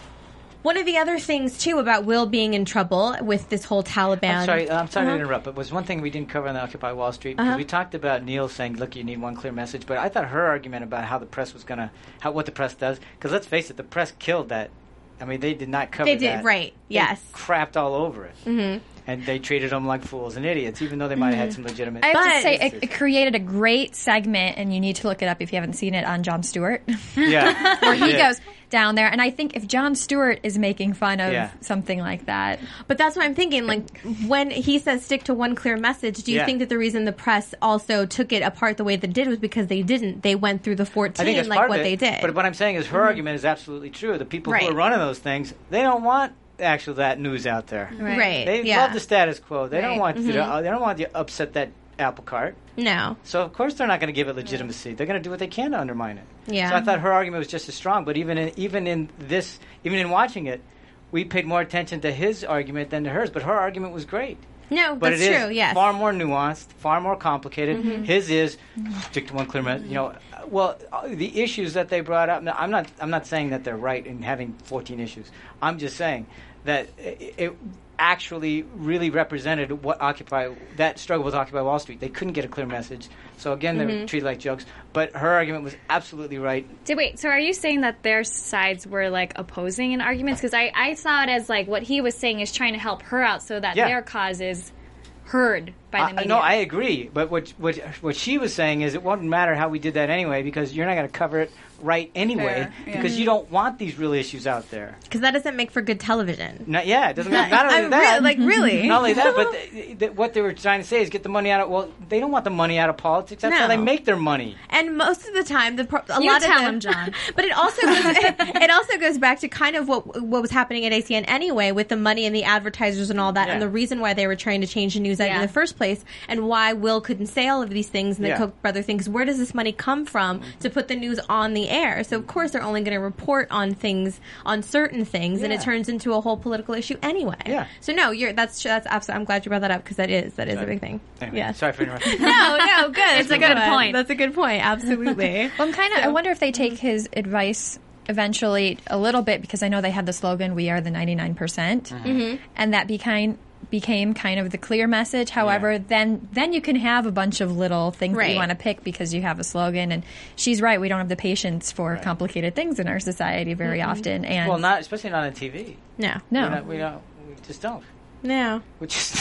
Speaker 4: one of the other things too about Will being in trouble with this whole Taliban.
Speaker 8: I'm sorry, I'm sorry
Speaker 4: Uh-huh.
Speaker 8: to interrupt, but was one thing we didn't cover on the Occupy Wall Street because
Speaker 4: Uh-huh.
Speaker 8: we talked about Neil saying, "Look, you need one clear message," but I thought her argument about how the press was gonna, how what the press does, because let's face it, the press killed that. I mean, they did not cover
Speaker 4: They did,
Speaker 8: that.
Speaker 4: right,
Speaker 8: They
Speaker 4: yes.
Speaker 8: crapped all over it.
Speaker 4: Mhm.
Speaker 8: And they treated them like fools and idiots, even though they might have had some legitimate.
Speaker 5: I have
Speaker 4: But-
Speaker 5: to say, it, it created a great segment, and you need to look it up if you haven't seen it, on Jon Stewart.
Speaker 8: Yeah,
Speaker 5: where he
Speaker 8: Yeah.
Speaker 5: goes down there. And I think if Jon Stewart is making fun of
Speaker 8: Yeah.
Speaker 5: something like that,
Speaker 4: But that's what I'm thinking. Like when he says stick to one clear message, do you
Speaker 8: Yeah.
Speaker 4: think that the reason the press also took it apart the way they did was because they didn't? They went through the
Speaker 8: I
Speaker 4: fourteen
Speaker 8: think that's
Speaker 4: like
Speaker 8: part
Speaker 4: what
Speaker 8: of it.
Speaker 4: they did.
Speaker 8: But what I'm saying is her argument is absolutely true. The people
Speaker 4: Right.
Speaker 8: who are running those things, they don't want actual that news out there.
Speaker 4: right?
Speaker 8: They
Speaker 4: yeah.
Speaker 8: love the status quo. They don't
Speaker 5: Right.
Speaker 8: want you to, uh, they don't want you to upset that apple cart.
Speaker 4: No.
Speaker 8: So of course they're not going to give it legitimacy. They're going to do what they can to undermine it.
Speaker 4: Yeah.
Speaker 8: So I thought her argument was just as strong. But even in, even in this, even in watching it, we paid more attention to his argument than to hers. But her argument was great.
Speaker 4: No,
Speaker 8: But
Speaker 4: that's
Speaker 8: it
Speaker 4: true.
Speaker 8: is
Speaker 4: Yes.
Speaker 8: far more nuanced, far more complicated. His is stick to one clear message. You know, uh, well, uh, the issues that they brought up. Now, I'm not. I'm not saying that they're right in having fourteen issues. I'm just saying that it, it actually really represented what Occupy that struggle with Occupy Wall Street. They couldn't get a clear message. So again, they were treated like jokes. But her argument was absolutely right.
Speaker 7: Did, wait, so are you saying that their sides were, like, opposing in arguments? Because I, I saw it as, like, what he was saying is trying to help her out so that
Speaker 8: Yeah.
Speaker 7: their cause is heard by the
Speaker 8: I,
Speaker 7: media.
Speaker 8: no, I agree. But what what what she was saying is it wouldn't matter how we did that anyway because you're not going to cover it right anyway
Speaker 6: Fair, yeah.
Speaker 8: because you don't want these real issues out there.
Speaker 4: Because that doesn't make for good television.
Speaker 8: Not, yeah, it doesn't matter. Not only
Speaker 4: I'm
Speaker 8: that,
Speaker 4: really, like really.
Speaker 8: not only that, but th- th- what they were trying to say is get the money out of. Well, they don't want the money out of politics. That's
Speaker 4: No.
Speaker 8: how they make their money.
Speaker 4: And most of the time, the pro- a
Speaker 7: You
Speaker 4: lot
Speaker 7: tell
Speaker 4: of the,
Speaker 7: him, John.
Speaker 4: But it also goes, it also goes back to kind of what what was happening at A C N anyway, with the money and the advertisers and all that,
Speaker 8: Yeah.
Speaker 4: and the reason why they were trying to change the news out
Speaker 7: Yeah.
Speaker 4: in the first place, and why Will couldn't say all of these things, and the
Speaker 8: Yeah.
Speaker 4: Koch brother thinks, where does this money come from to put the news on the air? So of course they're only going to report on things, on certain things, and it
Speaker 8: Yeah.
Speaker 4: turns into a whole political issue anyway.
Speaker 8: Yeah.
Speaker 4: So no, you're that's that's absolutely. I'm glad you brought that up because that is that is a big thing.
Speaker 8: Anyway,
Speaker 4: Yeah.
Speaker 8: Sorry for interrupting.
Speaker 4: No, no, good.
Speaker 7: It's a good
Speaker 4: one.
Speaker 7: point.
Speaker 4: That's a good point. Absolutely.
Speaker 5: well, I'm kind of. I wonder if they take his advice eventually a little bit, because I know they had the slogan "We are the ninety-nine percent,"
Speaker 4: Mm-hmm.
Speaker 5: and that became became kind of the clear message. However,
Speaker 8: Yeah.
Speaker 5: then then you can have a bunch of little things that
Speaker 4: Right.
Speaker 5: you want to pick because you have a slogan. And she's right; we don't have the patience for
Speaker 8: Right.
Speaker 5: complicated things in our society very often. And
Speaker 8: Well, not especially not on T V.
Speaker 4: No.
Speaker 5: no,
Speaker 8: We don't. We, don't, we just don't.
Speaker 4: No.
Speaker 8: Which is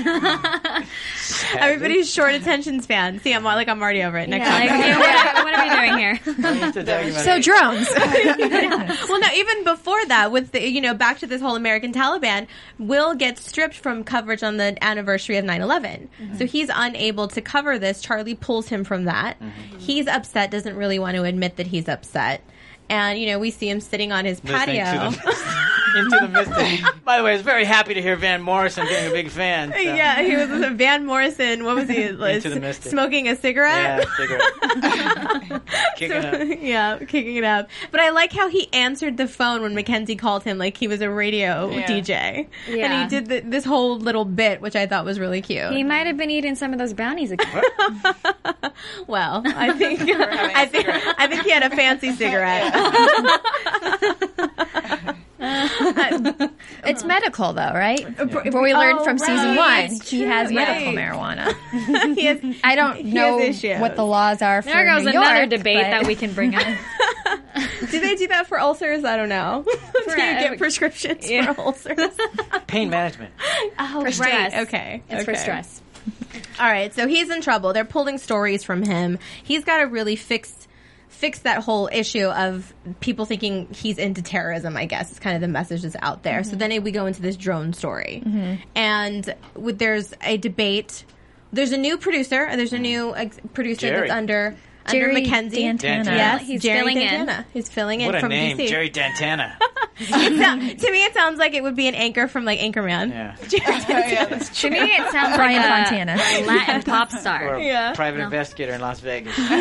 Speaker 4: Everybody's short attention span. See, I'm like I'm already over it. Next
Speaker 7: Yeah, like,
Speaker 4: time.
Speaker 7: hey, what, what are we doing here?
Speaker 5: so drones.
Speaker 4: Well, no, even before that, with the, you know, back to this whole American Taliban, Will gets stripped from coverage on the anniversary of nine eleven. So he's unable to cover this. Charlie pulls him from that. He's upset, doesn't really want to admit that he's upset. And, you know, we see him sitting on his
Speaker 8: Listening to
Speaker 4: patio.
Speaker 8: them. Into the Mystic. By the way, I was very happy to hear Van Morrison being a big fan. So.
Speaker 4: Yeah, he was Van Morrison. What was he?
Speaker 8: Into the Mystic.
Speaker 4: Smoking a cigarette?
Speaker 8: Yeah, cigarette. Kicking
Speaker 4: So-
Speaker 8: up.
Speaker 4: Yeah, kicking it up. But I like how he answered the phone when Mackenzie called him like he was a radio
Speaker 6: Yeah.
Speaker 4: D J.
Speaker 7: Yeah.
Speaker 4: And he did the, this whole little bit, which I thought was really cute.
Speaker 7: He might have been eating some of those brownies again.
Speaker 4: Well, I think I think I think he had a fancy cigarette.
Speaker 5: It's medical, though, right? Where we learned
Speaker 4: Oh,
Speaker 5: from season
Speaker 4: right.
Speaker 5: one, he has medical
Speaker 4: Right.
Speaker 5: marijuana.
Speaker 4: he has,
Speaker 5: I don't
Speaker 4: he
Speaker 5: know
Speaker 4: has issues.
Speaker 5: what the laws are for
Speaker 7: There goes
Speaker 5: New
Speaker 7: another
Speaker 5: York,
Speaker 7: debate
Speaker 5: but-
Speaker 7: that we can bring up.
Speaker 4: Do they do that for ulcers? I don't know. do you get prescriptions
Speaker 7: Yeah.
Speaker 4: for ulcers?
Speaker 8: Pain management.
Speaker 4: Oh,
Speaker 7: For
Speaker 4: right.
Speaker 7: stress.
Speaker 4: Okay.
Speaker 7: It's for
Speaker 4: okay.
Speaker 7: stress.
Speaker 4: All right, so he's in trouble. They're pulling stories from him. He's got to really fix fix that whole issue of people thinking he's into terrorism, I guess. It's kind of the message that's out there. So then we go into this drone story. And with, there's a debate. There's a new producer. There's a new ex- producer
Speaker 8: Jerry.
Speaker 4: that's under,
Speaker 5: Jerry
Speaker 4: under Mackenzie.
Speaker 5: Dantana.
Speaker 8: Dantana.
Speaker 4: Yes,
Speaker 7: He's
Speaker 4: Jerry
Speaker 7: filling in.
Speaker 4: Dantana. He's filling in
Speaker 8: What a
Speaker 4: from
Speaker 8: name,
Speaker 4: D C.
Speaker 8: Jerry Dantana.
Speaker 4: It sound- to me, it sounds like it would be an anchor from like Anchorman.
Speaker 8: Yeah.
Speaker 4: Jerry Dantana.
Speaker 7: To me, it sounds
Speaker 5: Brian
Speaker 7: like a,
Speaker 5: Fontana.
Speaker 7: a Latin pop star.
Speaker 8: Or a
Speaker 4: Yeah.
Speaker 8: private investigator in Las Vegas.
Speaker 4: So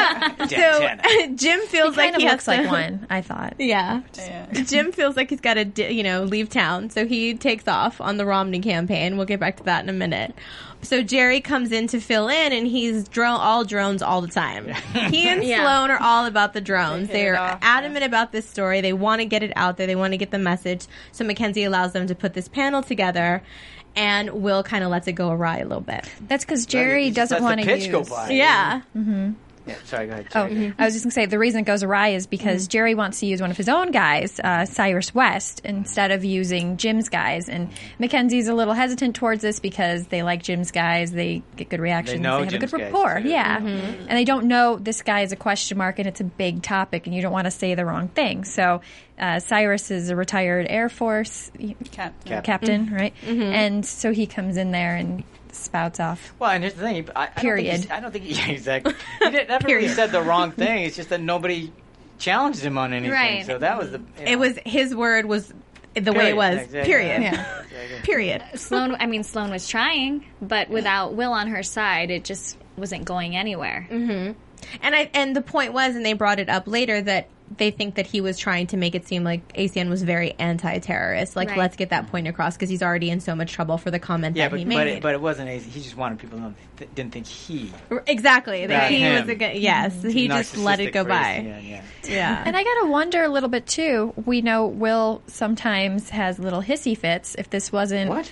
Speaker 8: Dantana.
Speaker 4: Jim
Speaker 5: He
Speaker 4: feels like
Speaker 5: kind of
Speaker 4: he
Speaker 5: looks
Speaker 4: has to,
Speaker 5: like one, I thought.
Speaker 4: Yeah. Jim feels like he's got to, di- you know, leave town. So he takes off on the Romney campaign. We'll get back to that in a minute. So Jerry comes in to fill in, and he's drone all drones all the time. He and
Speaker 7: Yeah.
Speaker 4: Sloan are all about the drones.
Speaker 6: They hit it
Speaker 4: They're
Speaker 6: off,
Speaker 4: adamant about this story. They want to get it out there. They want to get the message. So Mackenzie allows them to put this panel together, and Will kind of lets it go awry a little bit.
Speaker 5: That's because Jerry
Speaker 8: He just
Speaker 5: doesn't
Speaker 8: lets
Speaker 5: want
Speaker 8: the
Speaker 5: to
Speaker 8: pitch
Speaker 5: use.
Speaker 8: go by.
Speaker 4: Yeah.
Speaker 8: Yeah, sorry, go ahead.
Speaker 5: Oh,
Speaker 8: Jerry.
Speaker 5: I was just going to say the reason it goes awry is because Jerry wants to use one of his own guys, uh, Cyrus West, instead of using Jim's guys. And Mackenzie's a little hesitant towards this because they like Jim's guys. They get good reactions.
Speaker 8: know
Speaker 5: have
Speaker 8: Jim's
Speaker 5: a good
Speaker 8: guys,
Speaker 5: rapport.
Speaker 8: too.
Speaker 5: Yeah. And they don't know this guy is a question mark and it's a big topic and you don't want to say the wrong thing. So uh, Cyrus is a retired Air Force
Speaker 6: Cat-
Speaker 8: Cap-
Speaker 5: captain, right? And so he comes in there and spouts off.
Speaker 8: Well, and here's the thing. I, I
Speaker 5: Period.
Speaker 8: Don't think I don't think he, yeah, exactly. He did, never really said the wrong thing. It's just that nobody challenged him on anything.
Speaker 7: Right.
Speaker 8: So that was the. you
Speaker 4: It
Speaker 8: know,
Speaker 4: was his word was the way
Speaker 8: period.
Speaker 4: it was.
Speaker 8: Exactly.
Speaker 4: Period.
Speaker 5: Yeah.
Speaker 8: Exactly.
Speaker 4: Period.
Speaker 7: Sloan, I mean, Sloan was trying, but without Will on her side, it just wasn't going anywhere.
Speaker 4: And I and the point was, and they brought it up later, that they think that he was trying to make it seem like A C N was very anti-terrorist. Like,
Speaker 7: Right.
Speaker 4: let's get that point across because he's already in so much trouble for the comment
Speaker 8: Yeah,
Speaker 4: that
Speaker 8: but
Speaker 4: he
Speaker 8: but
Speaker 4: made.
Speaker 8: it, but it wasn't easy. He just wanted people to know. Th- didn't think he.
Speaker 4: exactly, that
Speaker 8: Not
Speaker 4: he
Speaker 8: him.
Speaker 4: was a good, yes, he just let it
Speaker 8: Narcissistic
Speaker 4: go
Speaker 8: phrase.
Speaker 4: by.
Speaker 8: Yeah, yeah.
Speaker 4: Yeah.
Speaker 5: And I gotta wonder a little bit too. We know Will sometimes has little hissy fits. If this wasn't
Speaker 8: What?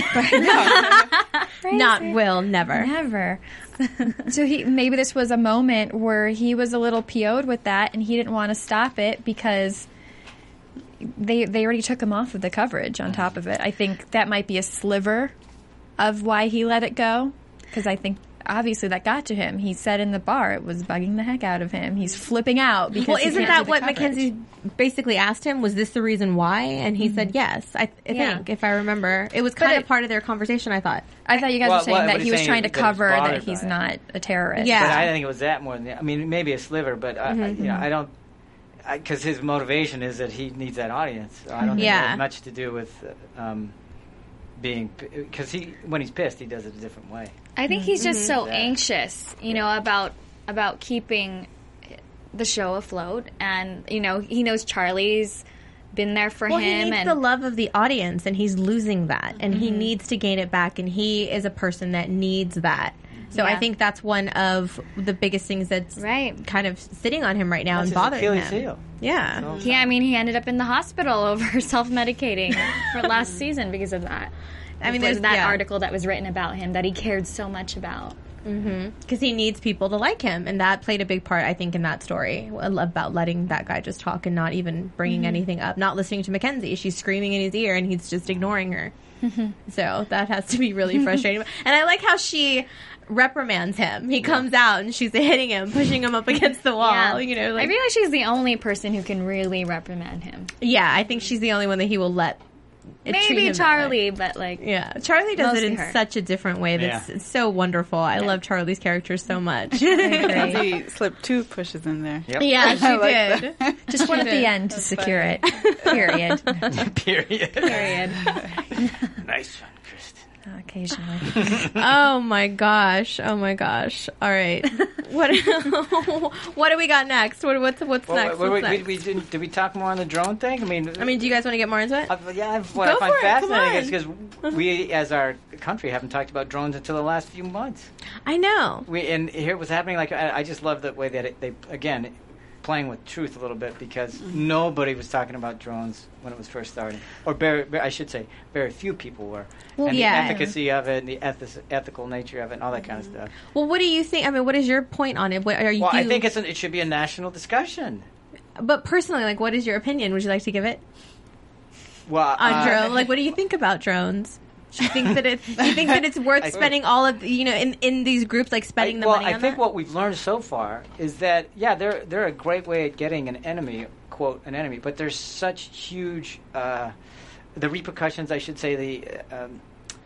Speaker 4: Not Will, never.
Speaker 5: Never. So he maybe this was a moment where he was a little P O'd with that, and he didn't want to stop it because they they already took him off of the coverage. On top of it, I think that might be a sliver of why he let it go. Because I think obviously that got to him. He said in the bar it was bugging the heck out of him. He's flipping out because
Speaker 4: Well,
Speaker 5: he
Speaker 4: isn't
Speaker 5: can't do
Speaker 4: that
Speaker 5: the
Speaker 4: what
Speaker 5: coverage.
Speaker 4: Mackenzie basically asked him? Was this the reason why? And he said yes. I, th- I
Speaker 7: Yeah.
Speaker 4: think, if I remember, it was kind of
Speaker 5: it-
Speaker 4: part of their conversation. I thought.
Speaker 5: I thought you guys
Speaker 8: Well,
Speaker 5: were saying
Speaker 8: well,
Speaker 5: that
Speaker 8: what
Speaker 5: he
Speaker 8: he's
Speaker 5: was
Speaker 8: saying
Speaker 5: trying to
Speaker 8: is that he's
Speaker 5: cover that
Speaker 8: bothered
Speaker 5: he's
Speaker 8: by it.
Speaker 5: not a terrorist.
Speaker 4: Yeah.
Speaker 8: But I think it was that more than that. I mean, maybe a sliver, but I, I, you know, I don't. Because his motivation is that he needs that audience. So I don't think it
Speaker 4: Yeah.
Speaker 8: has much to do with uh, um, being because he when he's pissed he does it a different way.
Speaker 7: I think he's just so
Speaker 8: Yeah.
Speaker 7: anxious, you know, about about keeping the show afloat, and you know, he knows Charlie's been there for
Speaker 4: Well,
Speaker 7: him,
Speaker 4: he needs
Speaker 7: and
Speaker 4: the love of the audience, and he's losing that, and he needs to gain it back, and he is a person that needs that. So I
Speaker 7: Yeah.
Speaker 4: think that's one of the biggest things that's
Speaker 7: Right.
Speaker 4: kind of sitting on him right now
Speaker 8: That's
Speaker 4: and
Speaker 8: his
Speaker 4: bothering
Speaker 8: Achilles
Speaker 4: him.
Speaker 8: heel.
Speaker 4: Yeah.
Speaker 8: So-
Speaker 7: yeah, I mean, he ended up in the hospital over self-medicating for last season because of that.
Speaker 4: I mean,
Speaker 7: There was
Speaker 4: there's
Speaker 7: that
Speaker 4: yeah.
Speaker 7: article that was written about him that he cared so much about.
Speaker 4: because he needs people to like him, and that played a big part, I think, in that story about letting that guy just talk and not even bringing anything up, not listening to Mackenzie. She's screaming in his ear, and he's just ignoring her. So that has to be really frustrating. And I like how she reprimands him. He comes out, and she's hitting him, pushing him up against the wall.
Speaker 7: Yeah.
Speaker 4: You know, like,
Speaker 7: I feel like she's the only person who can really reprimand him.
Speaker 4: yeah, I think she's the only one that he will let it treat
Speaker 7: Maybe
Speaker 4: him that way.
Speaker 7: Charlie, but like
Speaker 4: Yeah, Charlie does it
Speaker 7: Mostly
Speaker 4: in
Speaker 7: her.
Speaker 4: such a different way. That's
Speaker 8: Yeah.
Speaker 4: it's so wonderful. I love Charlie's character so much.
Speaker 6: He slipped two pushes in there.
Speaker 8: Yep.
Speaker 4: Yeah, she
Speaker 6: I like
Speaker 4: did.
Speaker 5: Just one at the end to secure it. Period.
Speaker 8: Period.
Speaker 7: period.
Speaker 8: Nice one, Kristen.
Speaker 5: Occasionally.
Speaker 4: Oh my gosh! Oh my gosh! All right, what what do we got next? What what's what's
Speaker 8: Well,
Speaker 4: next?
Speaker 8: wait,
Speaker 4: What's
Speaker 8: wait,
Speaker 4: next?
Speaker 8: we, we didn't, did we talk more on the drone thing? I mean,
Speaker 4: I mean, do you guys want to get more into it?
Speaker 8: Uh, yeah, I've- what
Speaker 4: Go
Speaker 8: I find
Speaker 4: for it, come
Speaker 8: fascinating is
Speaker 4: on.
Speaker 8: because we, as our country, haven't talked about drones until the last few months.
Speaker 4: I know.
Speaker 8: We and here what's happening. Like I, I just love the way that it, they again playing with truth a little bit because nobody was talking about drones when it was first starting, or very, very, I should say, very few people were.
Speaker 4: Well,
Speaker 8: and
Speaker 4: yeah.
Speaker 8: the efficacy of it, and the ethic, ethical nature of it, and all that kind of stuff.
Speaker 4: Well, what do you think? I mean, what is your point on it? What are you?
Speaker 8: Well, I think it's an, it should be a national discussion.
Speaker 4: But personally, like, what is your opinion? Would you like to give it
Speaker 8: Well,
Speaker 4: on
Speaker 8: uh,
Speaker 4: drone? Like, what do you think about drones? Do you think that it's? Do you think that it's worth
Speaker 8: I-
Speaker 4: spending all of you know in, in these groups like spending
Speaker 8: I,
Speaker 4: the
Speaker 8: well,
Speaker 4: money
Speaker 8: I
Speaker 4: on
Speaker 8: think
Speaker 4: that?
Speaker 8: what we've learned so far is that yeah, they're they're a great way at getting an enemy, quote an enemy, but there's such huge uh, the repercussions, I should say, the um,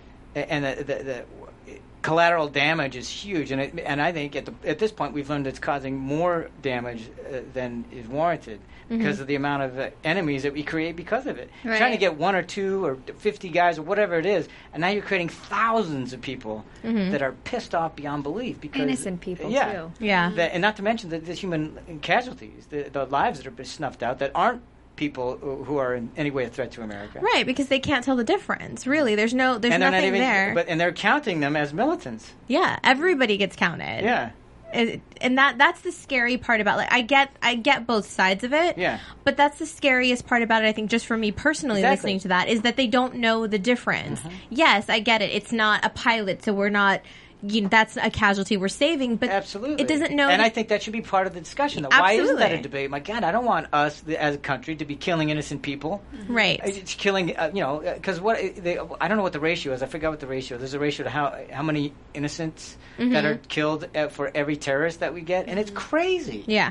Speaker 8: and the, the, the collateral damage is huge, and it, and I think at the at this point we've learned it's causing more damage uh, than is warranted. Because of the amount of uh, enemies that we create because of it. You're trying to
Speaker 7: Right.
Speaker 8: get one or two or fifty guys or whatever it is, and now you're creating thousands of people that are pissed off beyond belief. Because
Speaker 7: Innocent people,
Speaker 8: yeah,
Speaker 7: too.
Speaker 4: Yeah.
Speaker 8: That- and not to mention the, the human casualties, the, the lives that are being snuffed out that aren't people who who are in any way a threat to America.
Speaker 4: Right, because they can't tell the difference. Really, there's no, there's
Speaker 8: And they're
Speaker 4: nothing
Speaker 8: not even,
Speaker 4: there.
Speaker 8: but and they're counting them as militants.
Speaker 4: Yeah, everybody gets counted.
Speaker 8: Yeah.
Speaker 4: It- and that that's the scary part about like I get I get both sides of it.
Speaker 8: Yeah.
Speaker 4: But that's the scariest part about it, I think, just for me personally
Speaker 8: Exactly.
Speaker 4: listening to that, is that they don't know the difference.
Speaker 8: Mm-hmm.
Speaker 4: Yes, I get it. It's not a pilot, so we're not you know, that's a casualty we're saving, but
Speaker 8: Absolutely.
Speaker 4: it doesn't know
Speaker 8: And
Speaker 4: that-
Speaker 8: I think that should be part of the discussion. Though. Why isn't that a
Speaker 4: Absolutely.
Speaker 8: debate? My God, I don't want us the, as a country to be killing innocent people.
Speaker 4: Right.
Speaker 8: It's killing, uh, you know, because what they, I don't know what the ratio is. I forgot what the ratio is. There's a ratio to how how many innocents
Speaker 4: Mm-hmm.
Speaker 8: that are killed uh, for every terrorist that we get, and it's crazy.
Speaker 4: Yeah.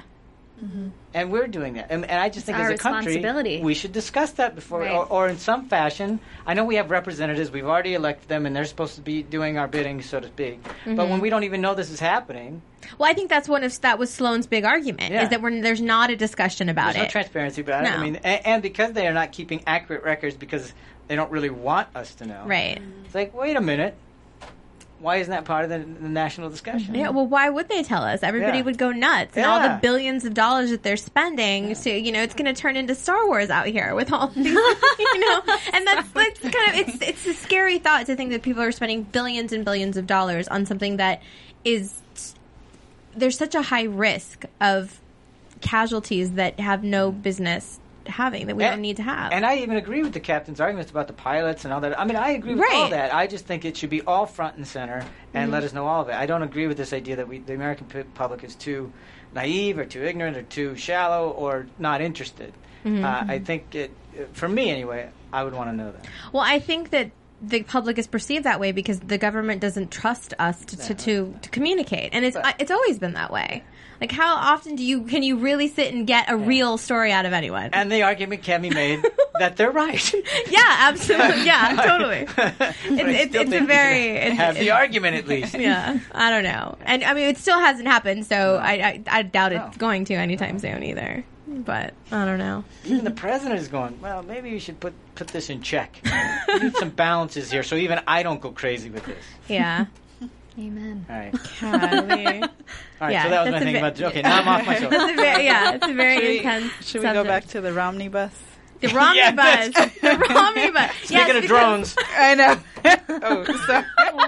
Speaker 8: And we're doing that. And, and I just think
Speaker 7: our
Speaker 8: as a country,
Speaker 7: responsibility.
Speaker 8: we should discuss that before,
Speaker 7: Right.
Speaker 8: or, or in some fashion. I know we have representatives. We've already elected them, and they're supposed to be doing our bidding, so to speak.
Speaker 4: Mm-hmm.
Speaker 8: But when we don't even know this is happening,
Speaker 4: Well, I think that's one of that was Sloan's big argument
Speaker 8: Yeah.
Speaker 4: is that we're, there's not a discussion about
Speaker 8: there's no
Speaker 4: it.
Speaker 8: transparency about it.
Speaker 4: No.
Speaker 8: I mean, and, and because they are not keeping accurate records because they don't really want us to know.
Speaker 4: Right.
Speaker 8: It's like, wait a minute. Why isn't that part of the, the national discussion?
Speaker 4: Yeah, well, why would they tell us? Everybody
Speaker 8: Yeah.
Speaker 4: would go nuts, and all
Speaker 8: Yeah.
Speaker 4: the billions of dollars that they're spending. So you know, it's going to turn into Star Wars out here with all these, you know. And that's that's kind of it's it's a scary thought to think that people are spending billions and billions of dollars on something that is there's such a high risk of casualties that have no business having that we
Speaker 8: And-
Speaker 4: don't need to have.
Speaker 8: And I even agree with the captain's arguments about the pilots and all that. I mean, I agree with all
Speaker 4: Right.
Speaker 8: that. I just think it should be all front and center and
Speaker 4: Mm-hmm.
Speaker 8: let us know all of it. I don't agree with this idea that we, the American pu- public is too naive or too ignorant or too shallow or not interested.
Speaker 4: Mm-hmm.
Speaker 8: Uh, I think it, for me anyway, I would want to know that.
Speaker 4: Well, I think that the public is perceived that way because the government doesn't trust us to, to, to, to communicate, and it's
Speaker 8: But-
Speaker 4: it's always been that way. Like, how often do you can you really sit and get a real story out of anyone?
Speaker 8: And the argument can be made that they're right.
Speaker 4: yeah, absolutely. Yeah, totally.
Speaker 8: But I
Speaker 4: It's, it's,
Speaker 8: still
Speaker 4: it's a
Speaker 8: think we
Speaker 4: very
Speaker 8: should
Speaker 4: it's,
Speaker 8: have the
Speaker 4: it's-
Speaker 8: argument at least.
Speaker 4: yeah. I don't know, and I mean, it still hasn't happened, so I, I I doubt
Speaker 8: No.
Speaker 4: it's going to anytime soon either. But I don't know.
Speaker 8: Even the president is going, well, maybe you should put put this in check. We need some balances here so even I don't go crazy with this.
Speaker 4: Yeah.
Speaker 7: Amen.
Speaker 8: All right.
Speaker 4: Golly.
Speaker 8: All right,
Speaker 4: Yeah,
Speaker 8: so that was my
Speaker 4: that's a
Speaker 8: thing
Speaker 4: bit-
Speaker 8: about. Okay, now I'm off my soap.
Speaker 4: That's a very, yeah, it's a very
Speaker 6: Should we,
Speaker 4: intense.
Speaker 6: should we go
Speaker 4: subject.
Speaker 6: back to the Romney bus?
Speaker 4: The Romney
Speaker 8: Yeah,
Speaker 4: bus.
Speaker 8: that's-
Speaker 4: The Romney bus.
Speaker 8: Speaking
Speaker 4: Yes,
Speaker 8: of
Speaker 4: because-
Speaker 8: drones,
Speaker 6: I know. oh, sorry.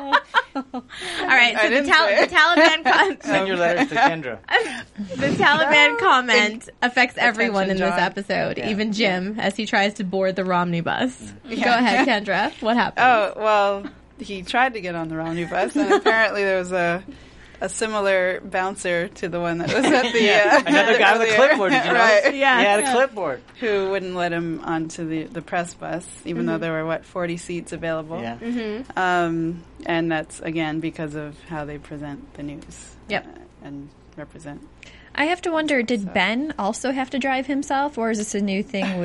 Speaker 4: All right,
Speaker 6: I
Speaker 4: so the,
Speaker 6: didn't
Speaker 4: Tal-
Speaker 6: say
Speaker 4: the
Speaker 6: it.
Speaker 4: Taliban con-
Speaker 8: send your letters to Kendra.
Speaker 4: the Taliban comment affects everyone in
Speaker 6: Attention,
Speaker 4: this
Speaker 6: John.
Speaker 4: episode,
Speaker 8: Yeah.
Speaker 4: even Jim, as he tries to board the Romney bus. Go
Speaker 6: Yeah.
Speaker 4: ahead, Kendra. What happened?
Speaker 6: Oh, well, he tried to get on the Romney bus, and apparently there was a a similar bouncer to the one that was at the
Speaker 8: Yeah,
Speaker 6: uh,
Speaker 8: another guy with a
Speaker 6: earlier.
Speaker 8: clipboard. Did you know?
Speaker 6: Right.
Speaker 4: Yeah.
Speaker 8: He had a clipboard.
Speaker 6: Who wouldn't let him onto the, the press bus, even though there were, what, forty seats available.
Speaker 8: Yeah.
Speaker 4: Mm-hmm.
Speaker 6: Um, and that's, again, because of how they present the news.
Speaker 4: Yep.
Speaker 6: uh, and represent.
Speaker 5: I have to wonder, did Ben also have to drive himself, or is this a new thing with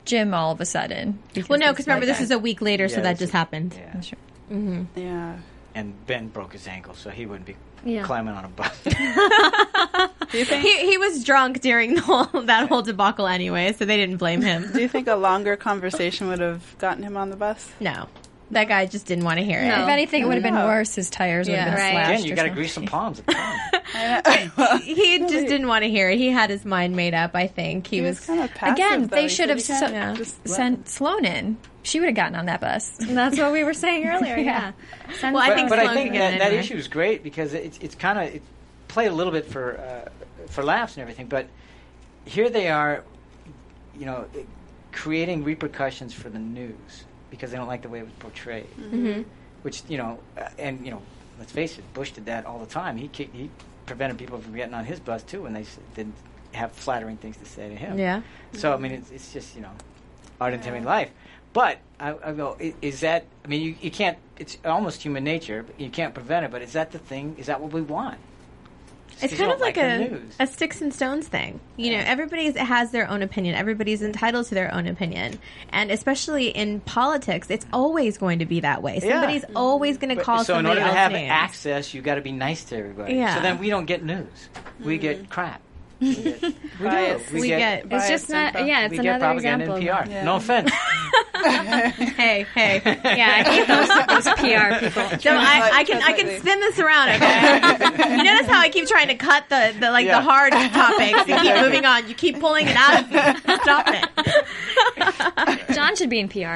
Speaker 5: Jim all of a sudden.
Speaker 4: Well, no,
Speaker 5: he's
Speaker 4: because remember,
Speaker 5: like
Speaker 4: this
Speaker 5: that.
Speaker 4: is a week later, so
Speaker 8: Yeah,
Speaker 4: that
Speaker 8: that's
Speaker 4: just
Speaker 8: it.
Speaker 4: happened.
Speaker 8: Yeah.
Speaker 5: That's true.
Speaker 6: Yeah.
Speaker 8: And Ben broke his ankle, so he wouldn't be
Speaker 7: Yeah.
Speaker 8: climbing on a bus.
Speaker 6: Do you think?
Speaker 4: He, he was drunk during the whole, that whole debacle anyway, so they didn't blame him.
Speaker 6: Do you think a longer conversation would have gotten him on the bus?
Speaker 4: No. That guy just didn't want to hear it.
Speaker 7: No.
Speaker 5: If anything, it would have been
Speaker 6: No.
Speaker 5: worse. His tires would have
Speaker 4: Yeah.
Speaker 5: been
Speaker 7: Right.
Speaker 5: slashed.
Speaker 8: Again, you
Speaker 5: or
Speaker 8: got to
Speaker 5: something.
Speaker 8: grease some palms. At the time.
Speaker 4: He just didn't want to hear it. He had his mind made up, I think. He,
Speaker 6: He
Speaker 4: was,
Speaker 6: was kind of passive.
Speaker 5: Again,
Speaker 6: though.
Speaker 5: they
Speaker 6: He
Speaker 5: should
Speaker 6: said
Speaker 5: have
Speaker 6: he can't
Speaker 5: se-
Speaker 4: Yeah.
Speaker 6: just let
Speaker 5: sent Sloan in. She would have gotten on that bus.
Speaker 7: That's what we were saying earlier. Yeah. Send
Speaker 4: Well, I
Speaker 7: Sloan.
Speaker 4: think
Speaker 8: but I
Speaker 4: Sloan
Speaker 8: think
Speaker 4: can
Speaker 8: that,
Speaker 4: get
Speaker 8: that
Speaker 4: anyway.
Speaker 8: issue is great because it's it's kind of it played a little bit for uh, for laughs and everything, but here they are, you know, creating repercussions for the news because they don't like the way it was portrayed.
Speaker 4: Mm-hmm.
Speaker 8: Which you know, uh, and you know, let's face it, Bush did that all the time. He kicked, he prevented people from getting on his bus too when they s- didn't have flattering things to say to him.
Speaker 4: Yeah.
Speaker 8: So I mean, it's, it's just you know, art imitating life. But I, I go, i- is that? I mean, you, you can't. It's almost human nature. But you can't prevent it. But is that the thing? Is that what we want? Just
Speaker 4: It's
Speaker 8: 'cause you
Speaker 4: kind of
Speaker 8: don't
Speaker 4: like
Speaker 8: the
Speaker 4: a,
Speaker 8: news.
Speaker 4: a sticks and stones thing. You know, everybody has their own opinion. Everybody's entitled to their own opinion. And especially in politics, it's always going to be that way.
Speaker 8: Yeah.
Speaker 4: Somebody's always going to
Speaker 8: But-
Speaker 4: call
Speaker 8: so in
Speaker 4: somebody
Speaker 8: order to
Speaker 4: else
Speaker 8: have
Speaker 4: names.
Speaker 8: access, you got to be nice to everybody.
Speaker 4: Yeah.
Speaker 8: So then we don't get news. We get crap. We, get, we do.
Speaker 6: Bias.
Speaker 8: We,
Speaker 4: We
Speaker 8: get,
Speaker 4: get-
Speaker 7: It's
Speaker 6: bias
Speaker 7: just not.
Speaker 6: and
Speaker 7: Yeah, it's
Speaker 8: we get
Speaker 7: another
Speaker 8: propaganda
Speaker 7: example.
Speaker 8: and P R.
Speaker 7: of-
Speaker 6: Yeah.
Speaker 8: No offense.
Speaker 4: Hey, hey.
Speaker 7: Yeah, I hate those, those P R people.
Speaker 4: So I, I can I can spin this around, okay? You notice how I keep trying to cut the, the like
Speaker 8: Yeah.
Speaker 4: the hard topics and keep moving on. You keep pulling it out of me. Stop it.
Speaker 7: John should be in P R.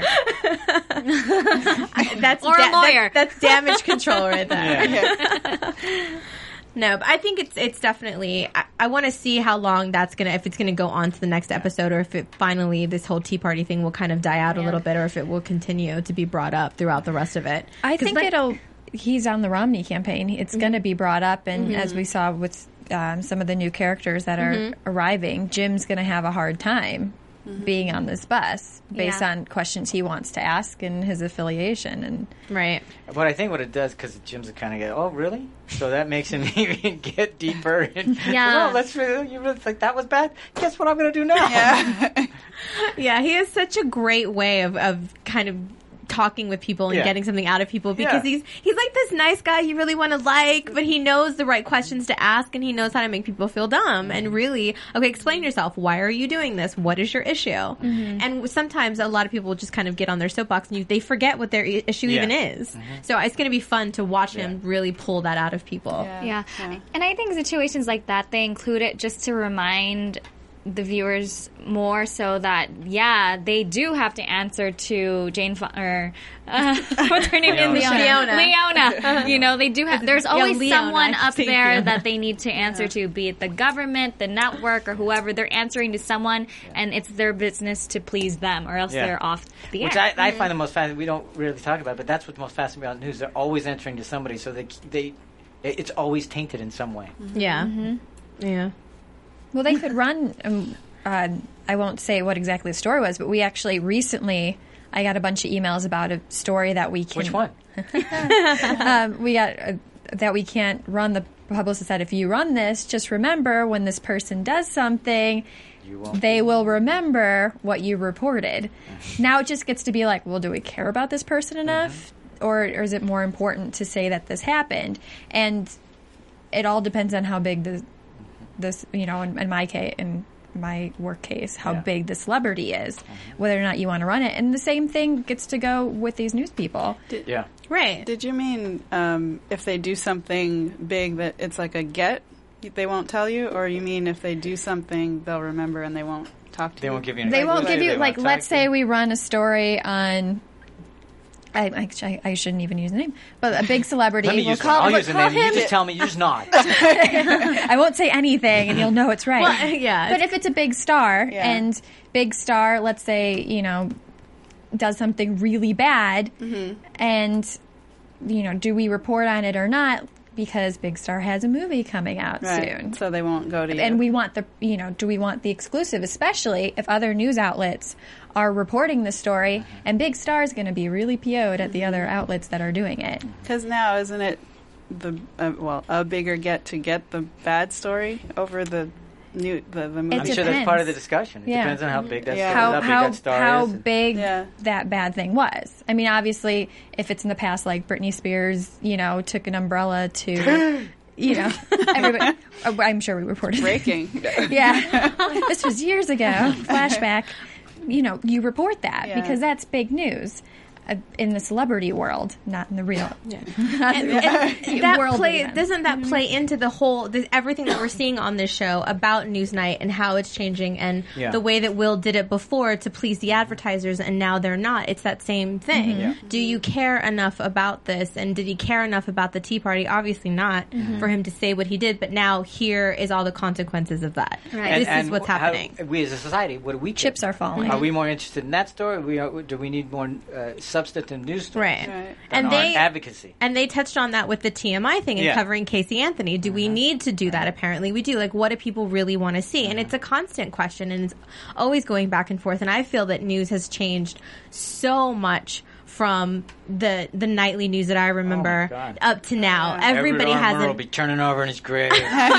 Speaker 4: That's
Speaker 7: Or a
Speaker 4: da-
Speaker 7: lawyer.
Speaker 4: That's, that's damage control right there.
Speaker 8: Yeah.
Speaker 4: No, but I think it's it's definitely. I, I want to see how long that's gonna, if it's gonna go on to the next episode, or if it finally this whole Tea Party thing will kind of die out a
Speaker 7: Yeah.
Speaker 4: little bit, or if it will continue to be brought up throughout the rest of it.
Speaker 5: I
Speaker 4: 'Cause
Speaker 5: think
Speaker 4: like-
Speaker 5: it'll. He's on the Romney campaign. It's going to be brought up, and as we saw with um, some of the new characters that are arriving, Jim's going to have a hard time being on this bus based
Speaker 7: Yeah.
Speaker 5: on questions he wants to ask and his affiliation. And
Speaker 4: right.
Speaker 8: But I think what it does, because Jim's kind of get, oh, really? So that makes him even get deeper. And,
Speaker 7: Yeah.
Speaker 8: Oh, let's really, you really think that was bad? Guess what I'm going to do now?
Speaker 6: Yeah.
Speaker 4: Yeah, he has such a great way of, of kind of talking with people and
Speaker 8: Yeah.
Speaker 4: getting something out of people because
Speaker 8: Yeah.
Speaker 4: he's he's like this nice guy you really want to like, but he knows the right questions to ask and he knows how to make people feel dumb and really, okay, explain yourself. Why are you doing this? What is your issue? And sometimes a lot of people just kind of get on their soapbox and you, they forget what their i- issue
Speaker 8: Yeah.
Speaker 4: even is. So it's going to be fun to watch him
Speaker 8: Yeah.
Speaker 4: really pull that out of people.
Speaker 7: Yeah. And I think situations like that, they include it just to remind the viewers more so that, yeah, they do have to answer to Jane Fo- or uh, what's her name in the
Speaker 4: Leona.
Speaker 7: Leona. You know, they do have, there's always
Speaker 4: Leona,
Speaker 7: someone up
Speaker 4: thank
Speaker 7: there
Speaker 4: you.
Speaker 7: that they need to answer to, be it the government, the network, or whoever. They're answering to someone, and it's their business to please them, or else
Speaker 8: Yeah.
Speaker 7: they're off the
Speaker 8: Which
Speaker 7: air.
Speaker 8: I, I find the most fascinating. We don't really talk about it, but that's what's most fascinating about news. They're always answering to somebody, so they, they it's always tainted in some way.
Speaker 4: Yeah. Yeah.
Speaker 5: well, they could run. Um, uh, I won't say what exactly the story was, but we actually recently. I got a bunch of emails about a story that we can.
Speaker 8: Which one?
Speaker 5: um, we got uh, that we can't run. The publicist said, if you run this, just remember when this person does something,
Speaker 8: You won't.
Speaker 5: they will remember what you reported. Now it just gets to be like, well, do we care about this person enough? Or, or is it more important to say that this happened? And it all depends on how big the, this, you know, in, in my case, in my work case, how
Speaker 8: Yeah.
Speaker 5: big the celebrity is, whether or not you want to run it. And the same thing gets to go with these news people.
Speaker 8: Yeah.
Speaker 4: Right.
Speaker 6: Did you mean um, if they do something big that it's like a get, they won't tell you? Or you mean if they do something, they'll remember and they won't talk to
Speaker 8: They
Speaker 6: you?
Speaker 8: won't give you. Any
Speaker 5: They won't give
Speaker 8: They
Speaker 5: you,
Speaker 8: won't
Speaker 5: like,
Speaker 8: talk
Speaker 5: let's
Speaker 8: to
Speaker 5: say
Speaker 8: you.
Speaker 5: we run a story on. I, actually, I, I shouldn't even use the name, but a big celebrity.
Speaker 8: Let me
Speaker 5: we'll
Speaker 8: use
Speaker 5: call,
Speaker 8: one. I'll
Speaker 5: we'll
Speaker 8: use the
Speaker 5: call
Speaker 8: name. You
Speaker 5: him.
Speaker 8: just tell me. You just nod.
Speaker 5: I won't say anything, and you'll know it's right.
Speaker 4: Well, yeah.
Speaker 5: But if it's a big star,
Speaker 6: Yeah.
Speaker 5: and big star, let's say, you know, does something really bad, and, you know, do we report on it or not? Because Big Star has a movie coming out
Speaker 6: Right.
Speaker 5: soon.
Speaker 6: So they won't go to you.
Speaker 5: And we want the, you know, do we want the exclusive, especially if other news outlets are reporting the story, and Big Star is going to be really P O'd at the other outlets that are doing it.
Speaker 6: Because now, isn't it the uh, well a bigger get to get the bad story over the new the, the movie.
Speaker 5: It
Speaker 8: I'm sure that's part of the discussion. It
Speaker 5: Yeah.
Speaker 8: depends on how big that
Speaker 6: Yeah.
Speaker 8: star,
Speaker 5: how
Speaker 8: how big
Speaker 5: how
Speaker 8: that star
Speaker 5: how
Speaker 8: is. and-
Speaker 5: big
Speaker 6: Yeah.
Speaker 5: that bad thing was. I mean, obviously, if it's in the past, like Britney Spears, you know, took an umbrella to, you know, everybody. I'm sure we reported
Speaker 6: breaking.
Speaker 5: Yeah, this was years ago. Flashback. You know, you report that
Speaker 6: Yeah.
Speaker 5: because that's big news. Uh, in the celebrity world, not in the real. Yeah.
Speaker 4: And, and that
Speaker 5: world
Speaker 4: play
Speaker 5: event.
Speaker 4: doesn't that play into the whole this, everything that we're seeing on this show about Newsnight and how it's changing and
Speaker 8: Yeah.
Speaker 4: the way that Will did it before to please the advertisers and now they're not. It's that same thing.
Speaker 8: Yeah.
Speaker 4: Do you care enough about this? And did he care enough about the Tea Party? Obviously not for him to say what he did. But now here is all the consequences of that.
Speaker 7: Right.
Speaker 4: This
Speaker 8: And-
Speaker 4: is what's
Speaker 8: and how-
Speaker 4: happening.
Speaker 8: we as a society, what do we care?
Speaker 5: Chips are falling.
Speaker 8: Are we more interested in that story? Or we are, do we need more uh, substantive news stories?
Speaker 4: Right.
Speaker 6: Right.
Speaker 4: And
Speaker 8: on
Speaker 4: they
Speaker 8: advocacy.
Speaker 4: And they touched on that with the T M I thing and
Speaker 8: Yeah.
Speaker 4: covering Casey Anthony. Do we need to do that? Apparently we do. Like, what do people really want to see? And it's a constant question, and it's always going back and forth. And I feel that news has changed so much from the the nightly news that I remember
Speaker 8: God.
Speaker 4: up to now. Everybody
Speaker 8: Edward
Speaker 4: has
Speaker 8: Armour will
Speaker 4: an,
Speaker 8: be turning over in his grave.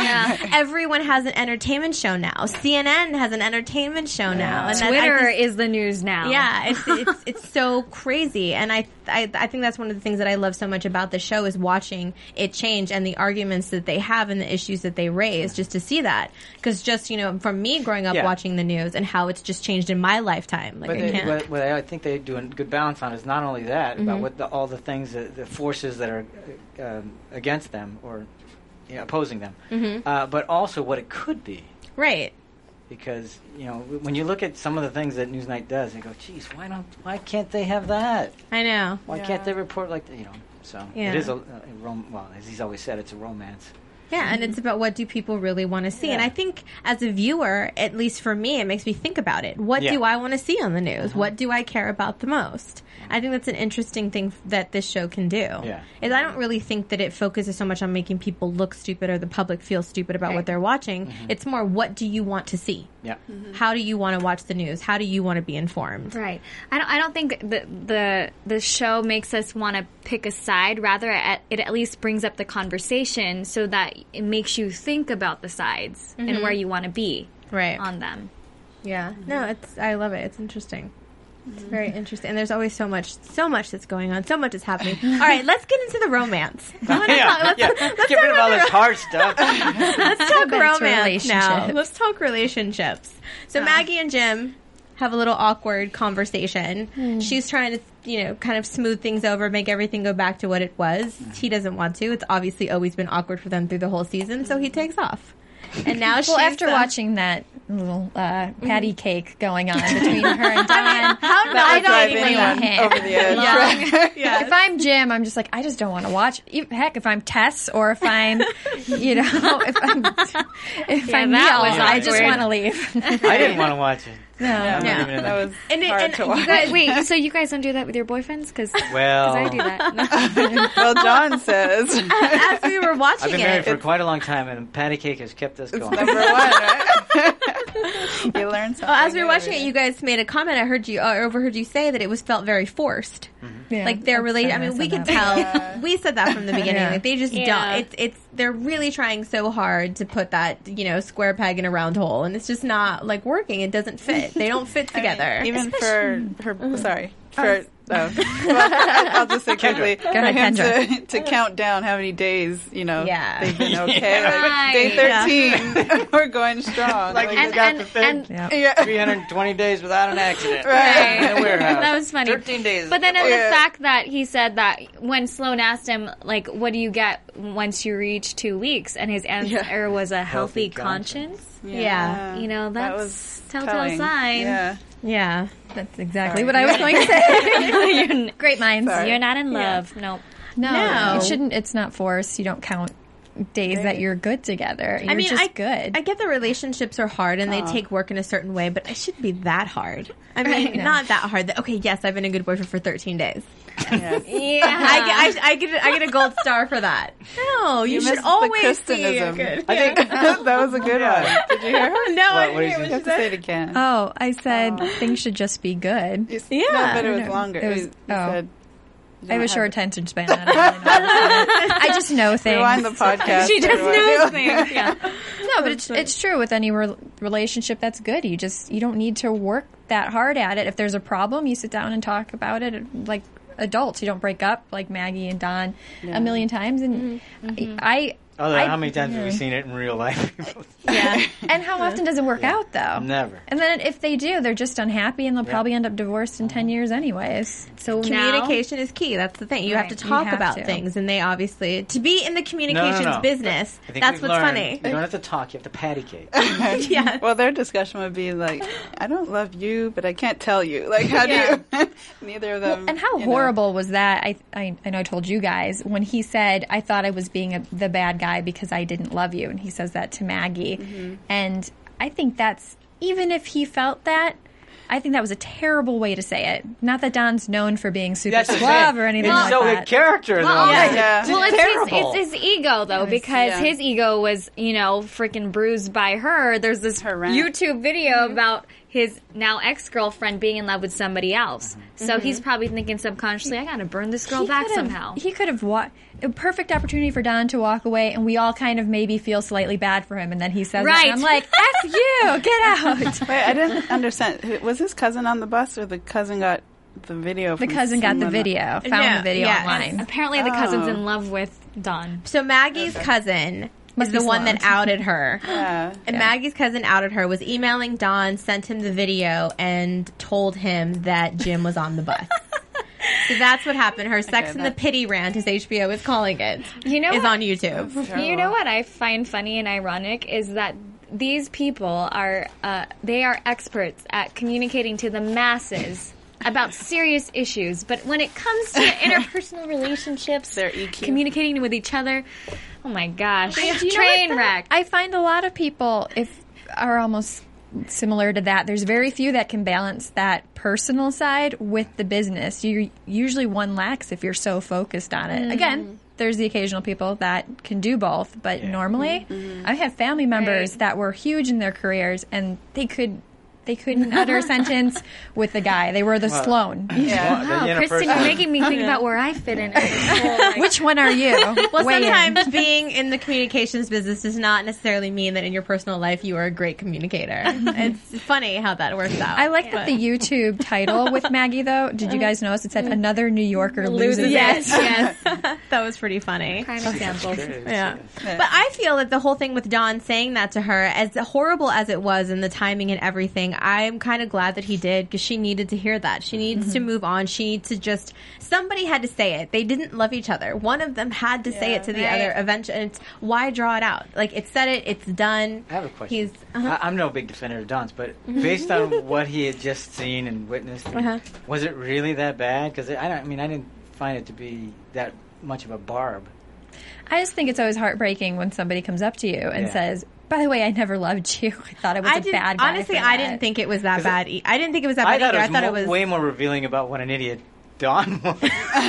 Speaker 4: everyone has an entertainment show now. C N N has an entertainment show now. And that- I
Speaker 7: Twitter
Speaker 4: just-
Speaker 7: is the news now.
Speaker 4: yeah, it's, it's it's so crazy, and I, I I think that's one of the things that I love so much about the show is watching it change and the arguments that they have and the issues that they raise. Just to see that, because just you know, from me growing up
Speaker 8: Yeah.
Speaker 4: watching the news and how it's just changed in my lifetime, like
Speaker 8: But
Speaker 4: I
Speaker 8: they,
Speaker 4: can't.
Speaker 8: what, what I think they do a good balance on is not only that
Speaker 4: Mm-hmm.
Speaker 8: about what the, all the things, that, the forces that are uh, um, against them or you know, opposing them,
Speaker 4: Mm-hmm.
Speaker 8: uh, but also what it could be.
Speaker 4: Right.
Speaker 8: Because you know, w- when you look at some of the things that Newsnight does, you go, "Geez, why don't? Why can't they have that?
Speaker 4: I know.
Speaker 8: Why can't they report like that?" You know. So
Speaker 4: Yeah.
Speaker 8: it is a, a rom- well, as he's always said, it's a romance.
Speaker 4: Yeah, and it's about what do people really want to see. And
Speaker 8: Yeah.
Speaker 4: I think as a viewer, at least for me, it makes me think about it. What
Speaker 8: Yeah.
Speaker 4: do I want to see on the news? What do I care about the most? I think that's an interesting thing f- that this show can do.
Speaker 8: Yeah.
Speaker 4: Is I don't really think that it focuses so much on making people look stupid or the public feel stupid about what they're watching. It's more, what do you want to see?
Speaker 8: Yeah.
Speaker 4: How do you want to watch the news? How do you want to be informed?
Speaker 7: Right. I don't. I don't think the the the show makes us want to pick a side. Rather, it, it at least brings up the conversation so that it makes you think about the sides and where you want to be
Speaker 4: Right.
Speaker 7: on them.
Speaker 4: Yeah. No, it's I love it. It's interesting. It's very interesting. And there's always so much so much that's going on. So much is happening. All right, let's get into the romance. I wanna talk- let's-
Speaker 8: yeah.
Speaker 4: let's
Speaker 8: Get
Speaker 4: talk
Speaker 8: rid of
Speaker 4: about
Speaker 8: all
Speaker 4: the
Speaker 8: this
Speaker 4: ro-
Speaker 8: hard stuff.
Speaker 4: Let's talk
Speaker 5: about
Speaker 4: romance now.
Speaker 5: relationships.
Speaker 4: Let's talk relationships. So Maggie and Jim have a little awkward conversation. She's trying to, you know, kind of smooth things over, make everything go back to what it was. He doesn't want to. It's obviously always been awkward for them through the whole season, so he takes off. And now she's
Speaker 5: Well, after
Speaker 4: uh,
Speaker 5: watching that little uh, patty cake going on between her and Don,
Speaker 4: how
Speaker 6: That would
Speaker 5: I
Speaker 6: drive
Speaker 5: don't
Speaker 6: anyone
Speaker 5: even
Speaker 6: over the edge.
Speaker 4: yeah.
Speaker 5: if I'm Jim, I'm just like, I just don't want to watch. Even- Heck, if I'm Tess or if I'm, you know, if I'm, if
Speaker 7: Yeah,
Speaker 5: I'm
Speaker 7: that
Speaker 5: Neil,
Speaker 7: was
Speaker 5: I just
Speaker 7: awkward.
Speaker 5: want to leave.
Speaker 8: I didn't want to watch it.
Speaker 5: No.
Speaker 6: Yeah,
Speaker 4: Yeah.
Speaker 8: even in
Speaker 6: that was
Speaker 4: And it-
Speaker 6: hard
Speaker 4: and
Speaker 6: to
Speaker 4: you
Speaker 6: watch.
Speaker 7: But wait, so you guys don't do that with your boyfriends? Because
Speaker 8: Well,
Speaker 7: I do that.
Speaker 6: Well, John says
Speaker 4: As we were watching
Speaker 8: I've been married
Speaker 4: it,
Speaker 8: for quite a long time, and patty cake has kept us going.
Speaker 6: number one, right? You learn something.
Speaker 4: well, as we were
Speaker 6: new
Speaker 4: watching
Speaker 6: every
Speaker 4: it,
Speaker 6: day.
Speaker 4: you guys made a comment. I heard you, or overheard you say that it was felt very forced.
Speaker 5: Yeah,
Speaker 4: Like their
Speaker 5: that's
Speaker 4: relation. I
Speaker 5: funny
Speaker 4: mean, we
Speaker 5: said
Speaker 4: could
Speaker 5: that.
Speaker 4: tell. We said that from the beginning.
Speaker 5: Yeah.
Speaker 4: Like they just
Speaker 7: Yeah.
Speaker 4: don't. It's it's they're really trying so hard to put that you know square peg in a round hole, and it's just not like working. It doesn't fit. They don't fit
Speaker 6: I mean,
Speaker 4: together.
Speaker 6: even for her, sorry, for oh, well, I'll just say quickly for
Speaker 5: ahead,
Speaker 6: him
Speaker 5: Kendra.
Speaker 6: to, to count down how many days you know
Speaker 4: Yeah.
Speaker 6: they've been okay. Like,
Speaker 7: Right.
Speaker 6: day thirteen, we're going strong.
Speaker 8: Like
Speaker 6: Like,
Speaker 8: you
Speaker 7: and
Speaker 8: got
Speaker 7: and,
Speaker 8: the thing.
Speaker 7: and
Speaker 5: Yeah.
Speaker 6: yeah.
Speaker 8: three hundred twenty days without an accident.
Speaker 6: Right.
Speaker 8: In the warehouse.
Speaker 7: that was funny.
Speaker 8: thirteen days.
Speaker 7: But then in
Speaker 6: Yeah.
Speaker 7: the fact that he said that when Sloan asked him, like, what do you get once you reach two weeks? And his answer
Speaker 6: Yeah.
Speaker 7: was a healthy,
Speaker 8: Healthy conscience.
Speaker 7: conscience.
Speaker 4: Yeah.
Speaker 7: You know,
Speaker 6: that
Speaker 7: that's
Speaker 6: was
Speaker 7: telltale
Speaker 6: telling.
Speaker 7: sign.
Speaker 6: Yeah.
Speaker 4: yeah.
Speaker 5: That's exactly
Speaker 6: Sorry.
Speaker 5: what I was going to say.
Speaker 7: You're,
Speaker 5: Great minds.
Speaker 6: Sorry.
Speaker 7: you're not in love. Nope.
Speaker 5: No,
Speaker 4: No.
Speaker 5: it shouldn't. It's not forced. You don't count days that you're good together. You're
Speaker 4: I mean,
Speaker 5: just
Speaker 4: I,
Speaker 5: good.
Speaker 4: I get the relationships are hard and they take work in a certain way, but it shouldn't be that hard. I mean, not that hard. That, okay, yes, I've been a good boyfriend for thirteen days.
Speaker 6: Yes.
Speaker 7: Yeah.
Speaker 4: I, get- I, I get I get a gold star for that. No, you,
Speaker 6: You
Speaker 4: should
Speaker 6: missed the
Speaker 4: always be a
Speaker 6: Christianism.
Speaker 4: good.
Speaker 8: I think.
Speaker 6: That was a good one. Did you hear her?
Speaker 4: No, I
Speaker 8: What- what
Speaker 4: didn't
Speaker 8: is
Speaker 4: hear
Speaker 8: it?
Speaker 6: You have to say it again.
Speaker 5: oh, I said things should just be good.
Speaker 6: You s-
Speaker 4: Yeah.
Speaker 6: no, but it was
Speaker 5: No,
Speaker 6: longer.
Speaker 5: it was-
Speaker 6: you
Speaker 5: oh.
Speaker 6: said
Speaker 5: I have a short attention span. I, don't really know I just know things.
Speaker 6: Rewind the podcast.
Speaker 7: She just knows things. Yeah.
Speaker 5: No, but it's it's true with any re- relationship that's good. You just you don't need to work that hard at it. If there's a problem, you sit down and talk about it like adults. You don't break up like Maggie and Don
Speaker 6: Yeah.
Speaker 5: a million times. And
Speaker 7: Mm-hmm.
Speaker 5: I,
Speaker 8: Although,
Speaker 5: I
Speaker 8: how many times have we
Speaker 5: yeah.
Speaker 8: seen it in real life?
Speaker 5: yeah. And how often does it work out though?
Speaker 8: Never.
Speaker 5: And then if they do, they're just unhappy and they'll
Speaker 8: Yeah.
Speaker 5: probably end up divorced in ten years anyways.
Speaker 7: So
Speaker 4: Communication is key. That's the thing. You
Speaker 5: Right,
Speaker 4: have to
Speaker 5: you
Speaker 4: talk
Speaker 5: have
Speaker 4: about
Speaker 5: to.
Speaker 4: things, and they obviously to be in the communications
Speaker 8: no.
Speaker 4: business.
Speaker 8: I think
Speaker 4: That's
Speaker 8: we've
Speaker 4: what's
Speaker 8: learned
Speaker 4: funny.
Speaker 8: You don't have to talk. You have to patty cake.
Speaker 4: yeah.
Speaker 6: Well, their discussion would be like, I don't love you, but I can't tell you. Like, how
Speaker 4: Yeah.
Speaker 6: do you? Neither of them.
Speaker 5: And how
Speaker 6: you know.
Speaker 5: horrible was that? I, I I know I told you guys when he said I thought I was being a, the bad guy because I didn't love you, and he says that to Maggie,
Speaker 6: Mm-hmm.
Speaker 5: and I think that's even if he felt that. I think that was a terrible way to say it. Not that Don's known for being super
Speaker 8: That's what I'm
Speaker 5: suave
Speaker 8: saying.
Speaker 5: or anything
Speaker 8: It's
Speaker 5: like
Speaker 8: so
Speaker 5: that.
Speaker 8: in character.
Speaker 7: Well,
Speaker 8: though.
Speaker 6: yeah, yeah.
Speaker 7: Well, it's
Speaker 8: terrible.
Speaker 7: his, it's his ego, though, because
Speaker 6: yeah.
Speaker 7: his ego was, you know, freaking bruised by her. There's this
Speaker 6: Her rant.
Speaker 7: YouTube video about his now ex-girlfriend being in love with somebody else. So he's probably thinking subconsciously, I gotta burn this girl
Speaker 5: He
Speaker 7: back
Speaker 5: could've-
Speaker 7: somehow.
Speaker 5: He could have wa- a perfect opportunity for Don to walk away, and we all kind of maybe feel slightly bad for him, and then he says, that,
Speaker 7: Right.
Speaker 5: and I'm like, "F you, get out."
Speaker 6: Wait, I didn't understand. Who- Was his cousin on the bus, or the cousin got the video?
Speaker 5: The
Speaker 6: from
Speaker 5: cousin got the
Speaker 6: someone-
Speaker 5: video, found
Speaker 4: Yeah,
Speaker 5: the video
Speaker 4: yeah.
Speaker 5: online.
Speaker 7: Apparently the cousin's
Speaker 6: Oh.
Speaker 7: in love with Don.
Speaker 4: So Maggie's cousin
Speaker 5: Must
Speaker 4: is
Speaker 5: be
Speaker 4: the one that
Speaker 5: Sloan.
Speaker 4: outed her.
Speaker 6: Yeah.
Speaker 4: And Maggie's cousin outed her, was emailing Don, sent him the video, and told him that Jim was on the bus. So that's what happened. Her Sex
Speaker 6: Okay,
Speaker 4: and the
Speaker 6: that-
Speaker 4: Pity rant, as H B O is calling it,
Speaker 7: You know
Speaker 4: is
Speaker 7: what?
Speaker 4: on YouTube.
Speaker 7: You know what I find funny and ironic is that these people are uh, they are experts at communicating to the masses about serious issues, but when it comes to interpersonal relationships,
Speaker 6: Their E Q.
Speaker 7: communicating with each other, oh my gosh,
Speaker 5: Do you know
Speaker 7: train
Speaker 5: what, though?
Speaker 7: wreck.
Speaker 5: I find a lot of people if are almost similar to that. There's very few that can balance that personal side with the business. You usually one lacks if you're so focused on it. Again, there's the occasional people that can do both, but normally I have family members
Speaker 7: Right.
Speaker 5: that were huge in their careers and they could they couldn't utter a sentence with the guy. They were the Sloan.
Speaker 6: Yeah.
Speaker 8: The
Speaker 7: Wow,
Speaker 8: interpersonal-
Speaker 7: Kristen, you're making me think about where I fit in. Like,
Speaker 5: Which one are you?
Speaker 4: Well,
Speaker 5: Weigh in.
Speaker 4: sometimes being in the communications business does not necessarily mean that in your personal life you are a great communicator. It's funny how that works out.
Speaker 5: I like that the YouTube title with Maggie, though. Did you guys notice it said "Another New Yorker loses"?
Speaker 7: yes,
Speaker 5: it"?
Speaker 7: yes.
Speaker 4: that was pretty funny.
Speaker 7: Prime example.
Speaker 4: Yeah. But I feel that the whole thing with Don saying that to her, as horrible as it was and the timing and everything, I'm kind of glad that he did because she needed to hear that. She needs to move on. She needs to just, somebody had to say it. They didn't love each other. One of them had to say it to the
Speaker 7: Right.
Speaker 4: other eventually. And it's, why draw it out? Like, it said it, it's done.
Speaker 8: I have a question.
Speaker 4: He's, uh-huh.
Speaker 8: I, I'm no big defender of Don's, but based on what he had just seen and witnessed,
Speaker 4: Uh-huh.
Speaker 8: was it really that bad? Because I don't. I mean, I didn't find it to be that much of a barb.
Speaker 5: I just think it's always heartbreaking when somebody comes up to you and
Speaker 8: Yeah.
Speaker 5: says, "By the way, I never loved you. I thought I was
Speaker 4: I
Speaker 5: a
Speaker 4: didn't,
Speaker 5: bad guy."
Speaker 4: honestly,
Speaker 5: for
Speaker 4: I
Speaker 5: that."
Speaker 4: didn't think it was that
Speaker 8: 'Cause it-
Speaker 4: bad. e- I didn't think it was that
Speaker 8: I
Speaker 4: bad
Speaker 8: thought,
Speaker 4: either.
Speaker 8: it
Speaker 4: I
Speaker 8: was,
Speaker 4: thought
Speaker 8: mo-
Speaker 4: it was
Speaker 8: way more revealing about what an idiot Don was.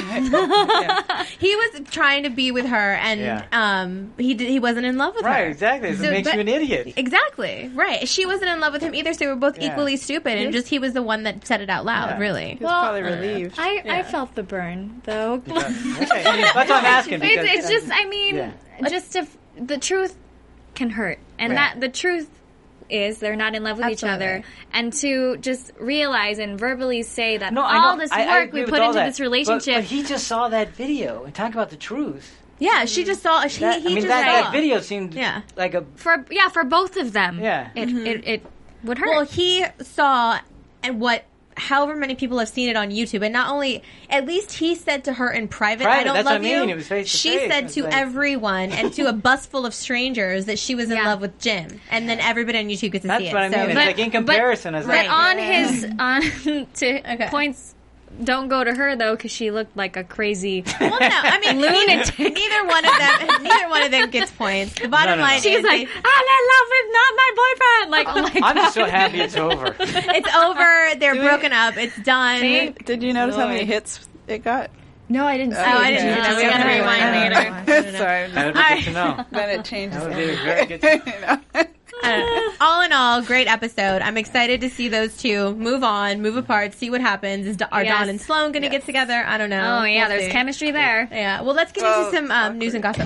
Speaker 4: he was trying to be with her, and
Speaker 8: Yeah.
Speaker 4: um, he did, he wasn't in love with her.
Speaker 8: Right, exactly. So it makes
Speaker 4: but-
Speaker 8: you an idiot.
Speaker 4: Exactly. Right. She wasn't in love with him either, so they were both
Speaker 8: Yeah.
Speaker 4: equally stupid, and just he was the one that said it out loud.
Speaker 8: Yeah.
Speaker 4: Really.
Speaker 6: He was probably relieved.
Speaker 7: I, I felt the burn, though.
Speaker 8: Okay. That's what I'm asking. Because,
Speaker 7: It's, it's just, I mean,
Speaker 8: Yeah.
Speaker 7: just if the truth can hurt, and
Speaker 8: Right.
Speaker 7: that the truth is they're not in love with each
Speaker 5: Absolutely.
Speaker 7: other, and to just realize and verbally say that
Speaker 8: no,
Speaker 7: all
Speaker 8: I know.
Speaker 7: this
Speaker 8: I,
Speaker 7: work
Speaker 8: I agree
Speaker 7: we
Speaker 8: with
Speaker 7: put
Speaker 8: all
Speaker 7: into
Speaker 8: that.
Speaker 7: this relationship.
Speaker 8: But, but he just saw that video and talk about the truth.
Speaker 4: Yeah, she just saw. She,
Speaker 8: That,
Speaker 4: he
Speaker 8: I mean,
Speaker 4: just
Speaker 8: that,
Speaker 4: saw.
Speaker 8: that video seemed
Speaker 4: Yeah.
Speaker 8: like a.
Speaker 7: for yeah, for both of them,
Speaker 8: Yeah.
Speaker 7: it it, it would hurt.
Speaker 4: Well, he saw, and what, however many people have seen it on YouTube, and not only, at least he said to her in private,
Speaker 8: Private,
Speaker 4: "I don't
Speaker 8: that's what
Speaker 4: love
Speaker 8: I mean.
Speaker 4: you."
Speaker 8: It was face to
Speaker 4: she
Speaker 8: face.
Speaker 4: said
Speaker 8: It's
Speaker 4: to
Speaker 8: like-
Speaker 4: everyone and to a bus full of strangers that she was in
Speaker 7: Yeah.
Speaker 4: love with Jim, and then everybody on YouTube gets to
Speaker 8: That's
Speaker 4: see it.
Speaker 8: what I mean.
Speaker 4: So,
Speaker 8: It's
Speaker 7: But-
Speaker 8: like in
Speaker 7: but-
Speaker 8: comparison, it's
Speaker 7: but
Speaker 8: like
Speaker 7: on his on to
Speaker 4: Okay.
Speaker 7: points. Don't go to her though, because she looked like a crazy.
Speaker 4: well, no, I mean,
Speaker 7: Lunatic.
Speaker 4: Neither, neither one of them, neither one of them gets points. The bottom
Speaker 8: No, no, no.
Speaker 4: line
Speaker 7: She's
Speaker 4: is,
Speaker 7: like,
Speaker 4: they-
Speaker 7: I'm in love with not my boyfriend. Like, oh my
Speaker 8: I'm just so happy it's over.
Speaker 4: it's over. They're
Speaker 6: Do we-
Speaker 4: broken up. It's done.
Speaker 7: See?
Speaker 6: Did you notice how many
Speaker 7: Lord.
Speaker 6: hits it got?
Speaker 5: No, I didn't see
Speaker 6: Oh,
Speaker 5: it.
Speaker 4: I
Speaker 5: Did
Speaker 4: didn't
Speaker 5: you?
Speaker 4: know.
Speaker 5: Just
Speaker 4: We gotta
Speaker 5: say
Speaker 4: rewind
Speaker 5: that?
Speaker 4: later.
Speaker 5: I don't know.
Speaker 6: Sorry.
Speaker 8: That would be good to know.
Speaker 6: Then it changes.
Speaker 8: That would be
Speaker 6: it.
Speaker 8: very good.
Speaker 4: I don't know. All in all, all, great episode. I'm excited to see those two move on, move apart, see what happens. Is are
Speaker 7: Yes.
Speaker 4: Dawn and Sloan going to
Speaker 6: Yes.
Speaker 4: get together? I don't know.
Speaker 7: Oh yeah,
Speaker 4: We'll
Speaker 7: there's
Speaker 4: see.
Speaker 7: chemistry there.
Speaker 4: Yeah. Well, let's get
Speaker 6: Well,
Speaker 4: into some um, news and gossip.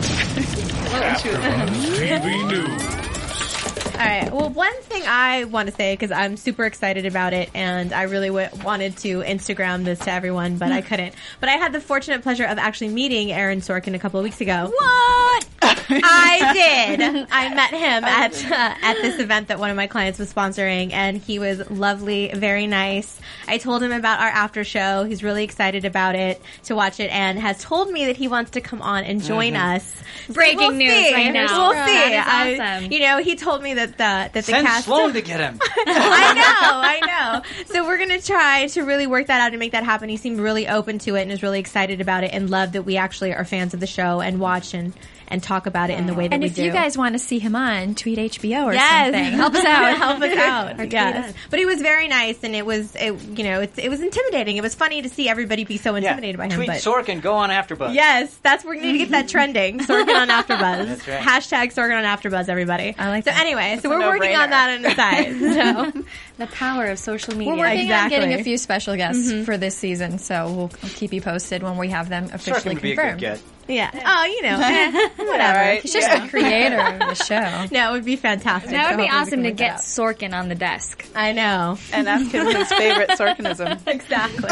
Speaker 3: AfterBuzz T V News.
Speaker 4: All right. Well, one thing I want to say, because I'm super excited about it, and I really w- wanted to Instagram this to everyone, but I couldn't. But I had the fortunate pleasure of actually meeting Aaron Sorkin a couple of weeks ago. What? I did. I met him at uh, at this event that one of my clients was sponsoring, and he was lovely, very nice. I told him about our after show. He's really excited about it, to watch it, and has told me that he wants to come on and join us. So
Speaker 7: Breaking
Speaker 4: we'll
Speaker 7: news
Speaker 4: see.
Speaker 7: right now.
Speaker 4: We'll see.
Speaker 7: That is
Speaker 4: I-
Speaker 7: awesome.
Speaker 4: you know, he told me that the that the
Speaker 8: Send
Speaker 4: cast.
Speaker 8: Sloan to get him.
Speaker 4: I know, I know. So we're gonna try to really work that out and make that happen. He seemed really open to it and is really excited about it, and loved that we actually are fans of the show and watch and and talk about it in the way that
Speaker 5: And
Speaker 4: we
Speaker 5: if
Speaker 4: do.
Speaker 5: you guys want to see him on, tweet H B O or
Speaker 4: Yes.
Speaker 5: something. Help us out.
Speaker 4: Help us out.
Speaker 5: Or tweet
Speaker 4: Yes.
Speaker 5: us.
Speaker 4: But he was very nice, and it was, it, you know, it's, it was intimidating. It was funny to see everybody be so intimidated by him.
Speaker 8: Tweet
Speaker 4: But
Speaker 8: Sorkin, go on AfterBuzz.
Speaker 4: yes, that's we need to get that trending. Sorkin on AfterBuzz.
Speaker 8: That's right.
Speaker 4: Hashtag Sorkin on AfterBuzz. Everybody.
Speaker 5: I like
Speaker 4: so
Speaker 5: that.
Speaker 4: anyway, so
Speaker 6: a
Speaker 4: we're working on
Speaker 6: no-brainer.
Speaker 4: that on the side. So
Speaker 7: The power of social media.
Speaker 5: We're working
Speaker 4: Exactly.
Speaker 5: on getting a few special guests for this season, so we'll, we'll keep you posted when we have them
Speaker 8: Sorkin
Speaker 5: officially
Speaker 8: would be a good
Speaker 5: confirmed.
Speaker 8: get.
Speaker 4: yeah. Oh, you know, eh, whatever.
Speaker 6: right.
Speaker 5: He's just the creator of the show.
Speaker 4: No, it would be fantastic.
Speaker 7: That
Speaker 4: So
Speaker 7: would be
Speaker 4: hopefully we
Speaker 7: awesome
Speaker 4: can
Speaker 7: to
Speaker 4: work
Speaker 7: get
Speaker 4: that out.
Speaker 7: Sorkin on the desk.
Speaker 4: I know.
Speaker 6: And ask him his favorite Sorkinism.
Speaker 4: Exactly.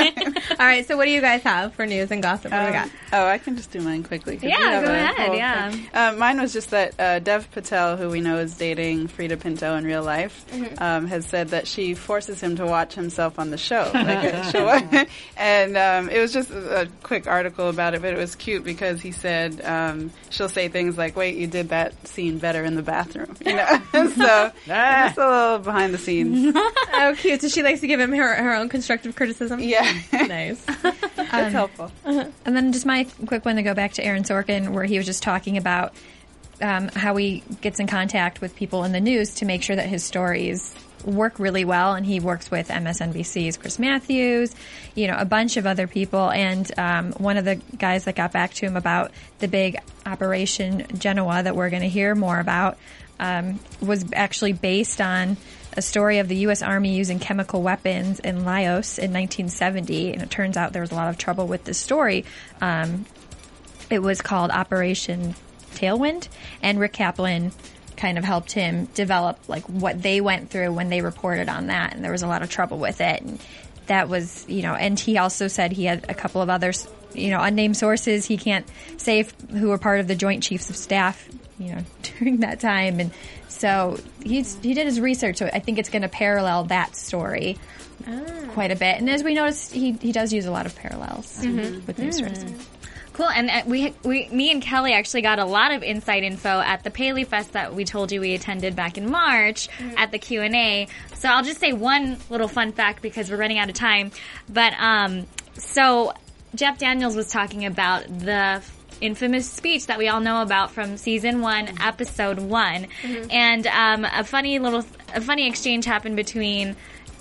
Speaker 4: All right. So, what do you guys have for news and gossip? What do we got?
Speaker 6: Um, oh, I can just do mine quickly. 'cause we
Speaker 7: Yeah,
Speaker 6: have
Speaker 7: go
Speaker 6: a
Speaker 7: ahead,
Speaker 6: whole
Speaker 7: yeah.
Speaker 6: thing. Uh, mine was just that uh, Dev Patel, who we know is dating Frida Pinto in real life,
Speaker 7: Mm-hmm.
Speaker 6: um, has said that she forces him to watch himself on the show. Like a show. And um, it was just a, a quick article about it, but it was cute because he said um, she'll say things like, "Wait, you did that scene better in the bathroom," you know. So
Speaker 8: Ah.
Speaker 6: just a little behind the scenes.
Speaker 4: Oh, cute. So she likes to give him her, her own constructive criticism.
Speaker 6: Yeah,
Speaker 4: Nice.
Speaker 6: that's helpful.
Speaker 5: And then just my quick one to go back to Aaron Sorkin, where he was just talking about um, how he gets in contact with people in the news to make sure that his stories work really well. And he works with M S N B C's Chris Matthews, you know, a bunch of other people. And um, one of the guys that got back to him about the big Operation Genoa that we're going to hear more about um, was actually based on a story of the U S Army using chemical weapons in Laos in nineteen seventy, and it turns out there was a lot of trouble with this story. Um, it was called Operation Tailwind, and Rick Kaplan kind of helped him develop like what they went through when they reported on that, and there was a lot of trouble with it. And that was, you know, and he also said he had a couple of others, you know, unnamed sources he can't say if, who were part of the Joint Chiefs of Staff, you know, during that time. And so he's he did his research, so I think it's going to parallel that story quite a bit. And as we noticed, he he does use a lot of parallels with news stories.
Speaker 7: Cool, and uh, we, we, me and Kelly actually got a lot of inside info at the Paley Fest that we told you we attended back in March at the Q and A. So I'll just say one little fun fact because we're running out of time. But um, so Jeff Daniels was talking about the infamous speech that we all know about from season one, episode one, and um, a funny little, a funny exchange happened between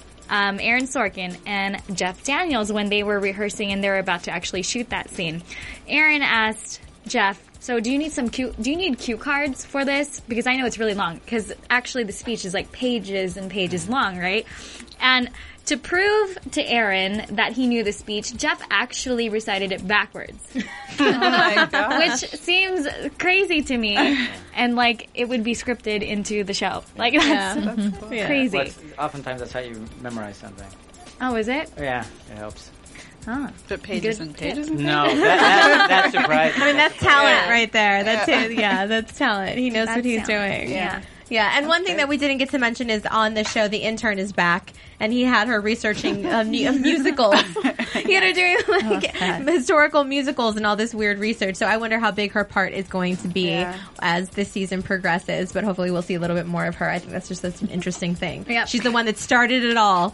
Speaker 7: Um, Aaron Sorkin and Jeff Daniels when they were rehearsing and they were about to actually shoot that scene. Aaron asked Jeff, "So do you need some cue? Do you need cue cards for this? Because I know it's really long. Because actually the speech is like pages and pages long, right?" And to prove to Aaron that he knew the speech, Jeff actually recited it backwards,
Speaker 6: Oh my god!
Speaker 7: which seems crazy to me, and like it would be scripted into the show. Like that's
Speaker 4: Yeah.
Speaker 7: crazy.
Speaker 8: Well, it's- oftentimes that's how you memorize something.
Speaker 7: Oh, is it?
Speaker 8: Yeah, it helps.
Speaker 7: Huh.
Speaker 6: But pages
Speaker 7: Good
Speaker 6: and pages. And
Speaker 8: No, that, that, that's surprising.
Speaker 4: I mean, that's talent
Speaker 6: Yeah.
Speaker 4: right there. That's it. Yeah, that's talent. He knows what
Speaker 7: That's
Speaker 4: he's
Speaker 7: talent.
Speaker 4: doing.
Speaker 7: Yeah.
Speaker 4: Yeah, and one thing that we didn't get to mention is on the show, the intern is back, and he had her researching uh, mu- uh, musicals. He had her doing like
Speaker 5: that.
Speaker 4: historical musicals and all this weird research. So I wonder how big her part is going to be
Speaker 6: Yeah.
Speaker 4: as this season progresses. But hopefully, we'll see a little bit more of her. I think that's just such an interesting thing.
Speaker 7: Yep.
Speaker 4: She's the one that started it all,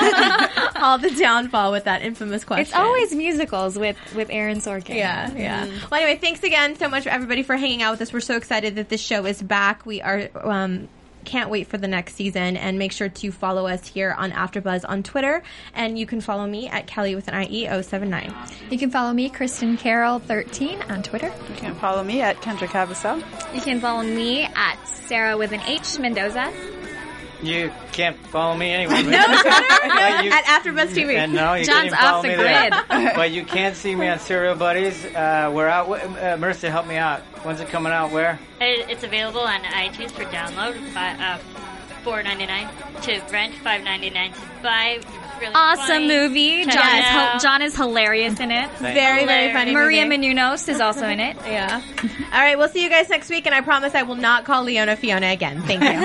Speaker 4: all the downfall with that infamous question.
Speaker 7: It's always musicals with, with Aaron Sorkin.
Speaker 4: Yeah, yeah. Well, anyway, thanks again so much, everybody, for hanging out with us. We're so excited that this show is back. We are um, can't wait for the next season, and make sure to follow us here on AfterBuzz on Twitter, and you can follow me at Kelly with an I E oh seven nine.
Speaker 5: You can follow me, Kristen Carroll thirteen, on Twitter.
Speaker 6: You can follow me at Kendra Cavasel.
Speaker 7: You can follow me at Sarah with an H Mendoza.
Speaker 8: You can't follow me anyway.
Speaker 4: No, Twitter?
Speaker 8: But you-
Speaker 4: At AfterBuzz T V.
Speaker 8: And no, you
Speaker 7: John's
Speaker 8: can't even follow
Speaker 7: off the
Speaker 8: me there. But you can see me on Serial Buddies. Uh, we're out. Uh, Marissa, help me out. When's it coming out? Where?
Speaker 9: It, it's available on iTunes for download, by, uh, four ninety-nine to rent, five ninety-nine to buy. Really
Speaker 7: Awesome
Speaker 9: funny.
Speaker 7: movie.
Speaker 9: Check
Speaker 7: John
Speaker 9: it
Speaker 7: is,
Speaker 9: out.
Speaker 7: hil- John is hilarious in it.
Speaker 4: Very, very funny
Speaker 7: Maria
Speaker 4: movie.
Speaker 7: Menounos is also in it.
Speaker 4: Yeah. All right, we'll see you guys next week, and I promise I will not call Leona Fiona again. Thank you.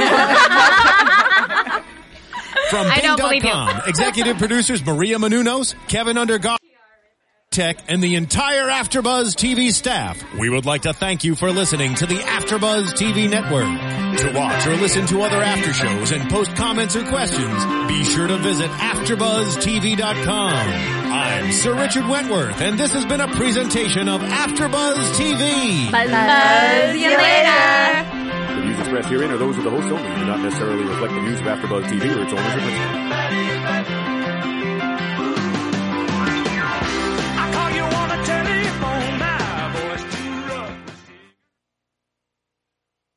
Speaker 3: From
Speaker 7: I don't
Speaker 3: Bing
Speaker 7: believe you.
Speaker 3: dot com, executive producers Maria Menounos, Kevin Undergaro, Tech, and the entire AfterBuzz T V staff, we would like to thank you for listening to the AfterBuzz T V network. To watch or listen to other after shows and post comments or questions, be sure to visit after buzz T V dot com. I'm Sir Richard Wentworth, and this has been a presentation of AfterBuzz T V.
Speaker 4: Buzz, buzz you later.
Speaker 10: The views expressed herein are those of the host only and do not necessarily reflect the views of AfterBuzz T V or its owners or principals.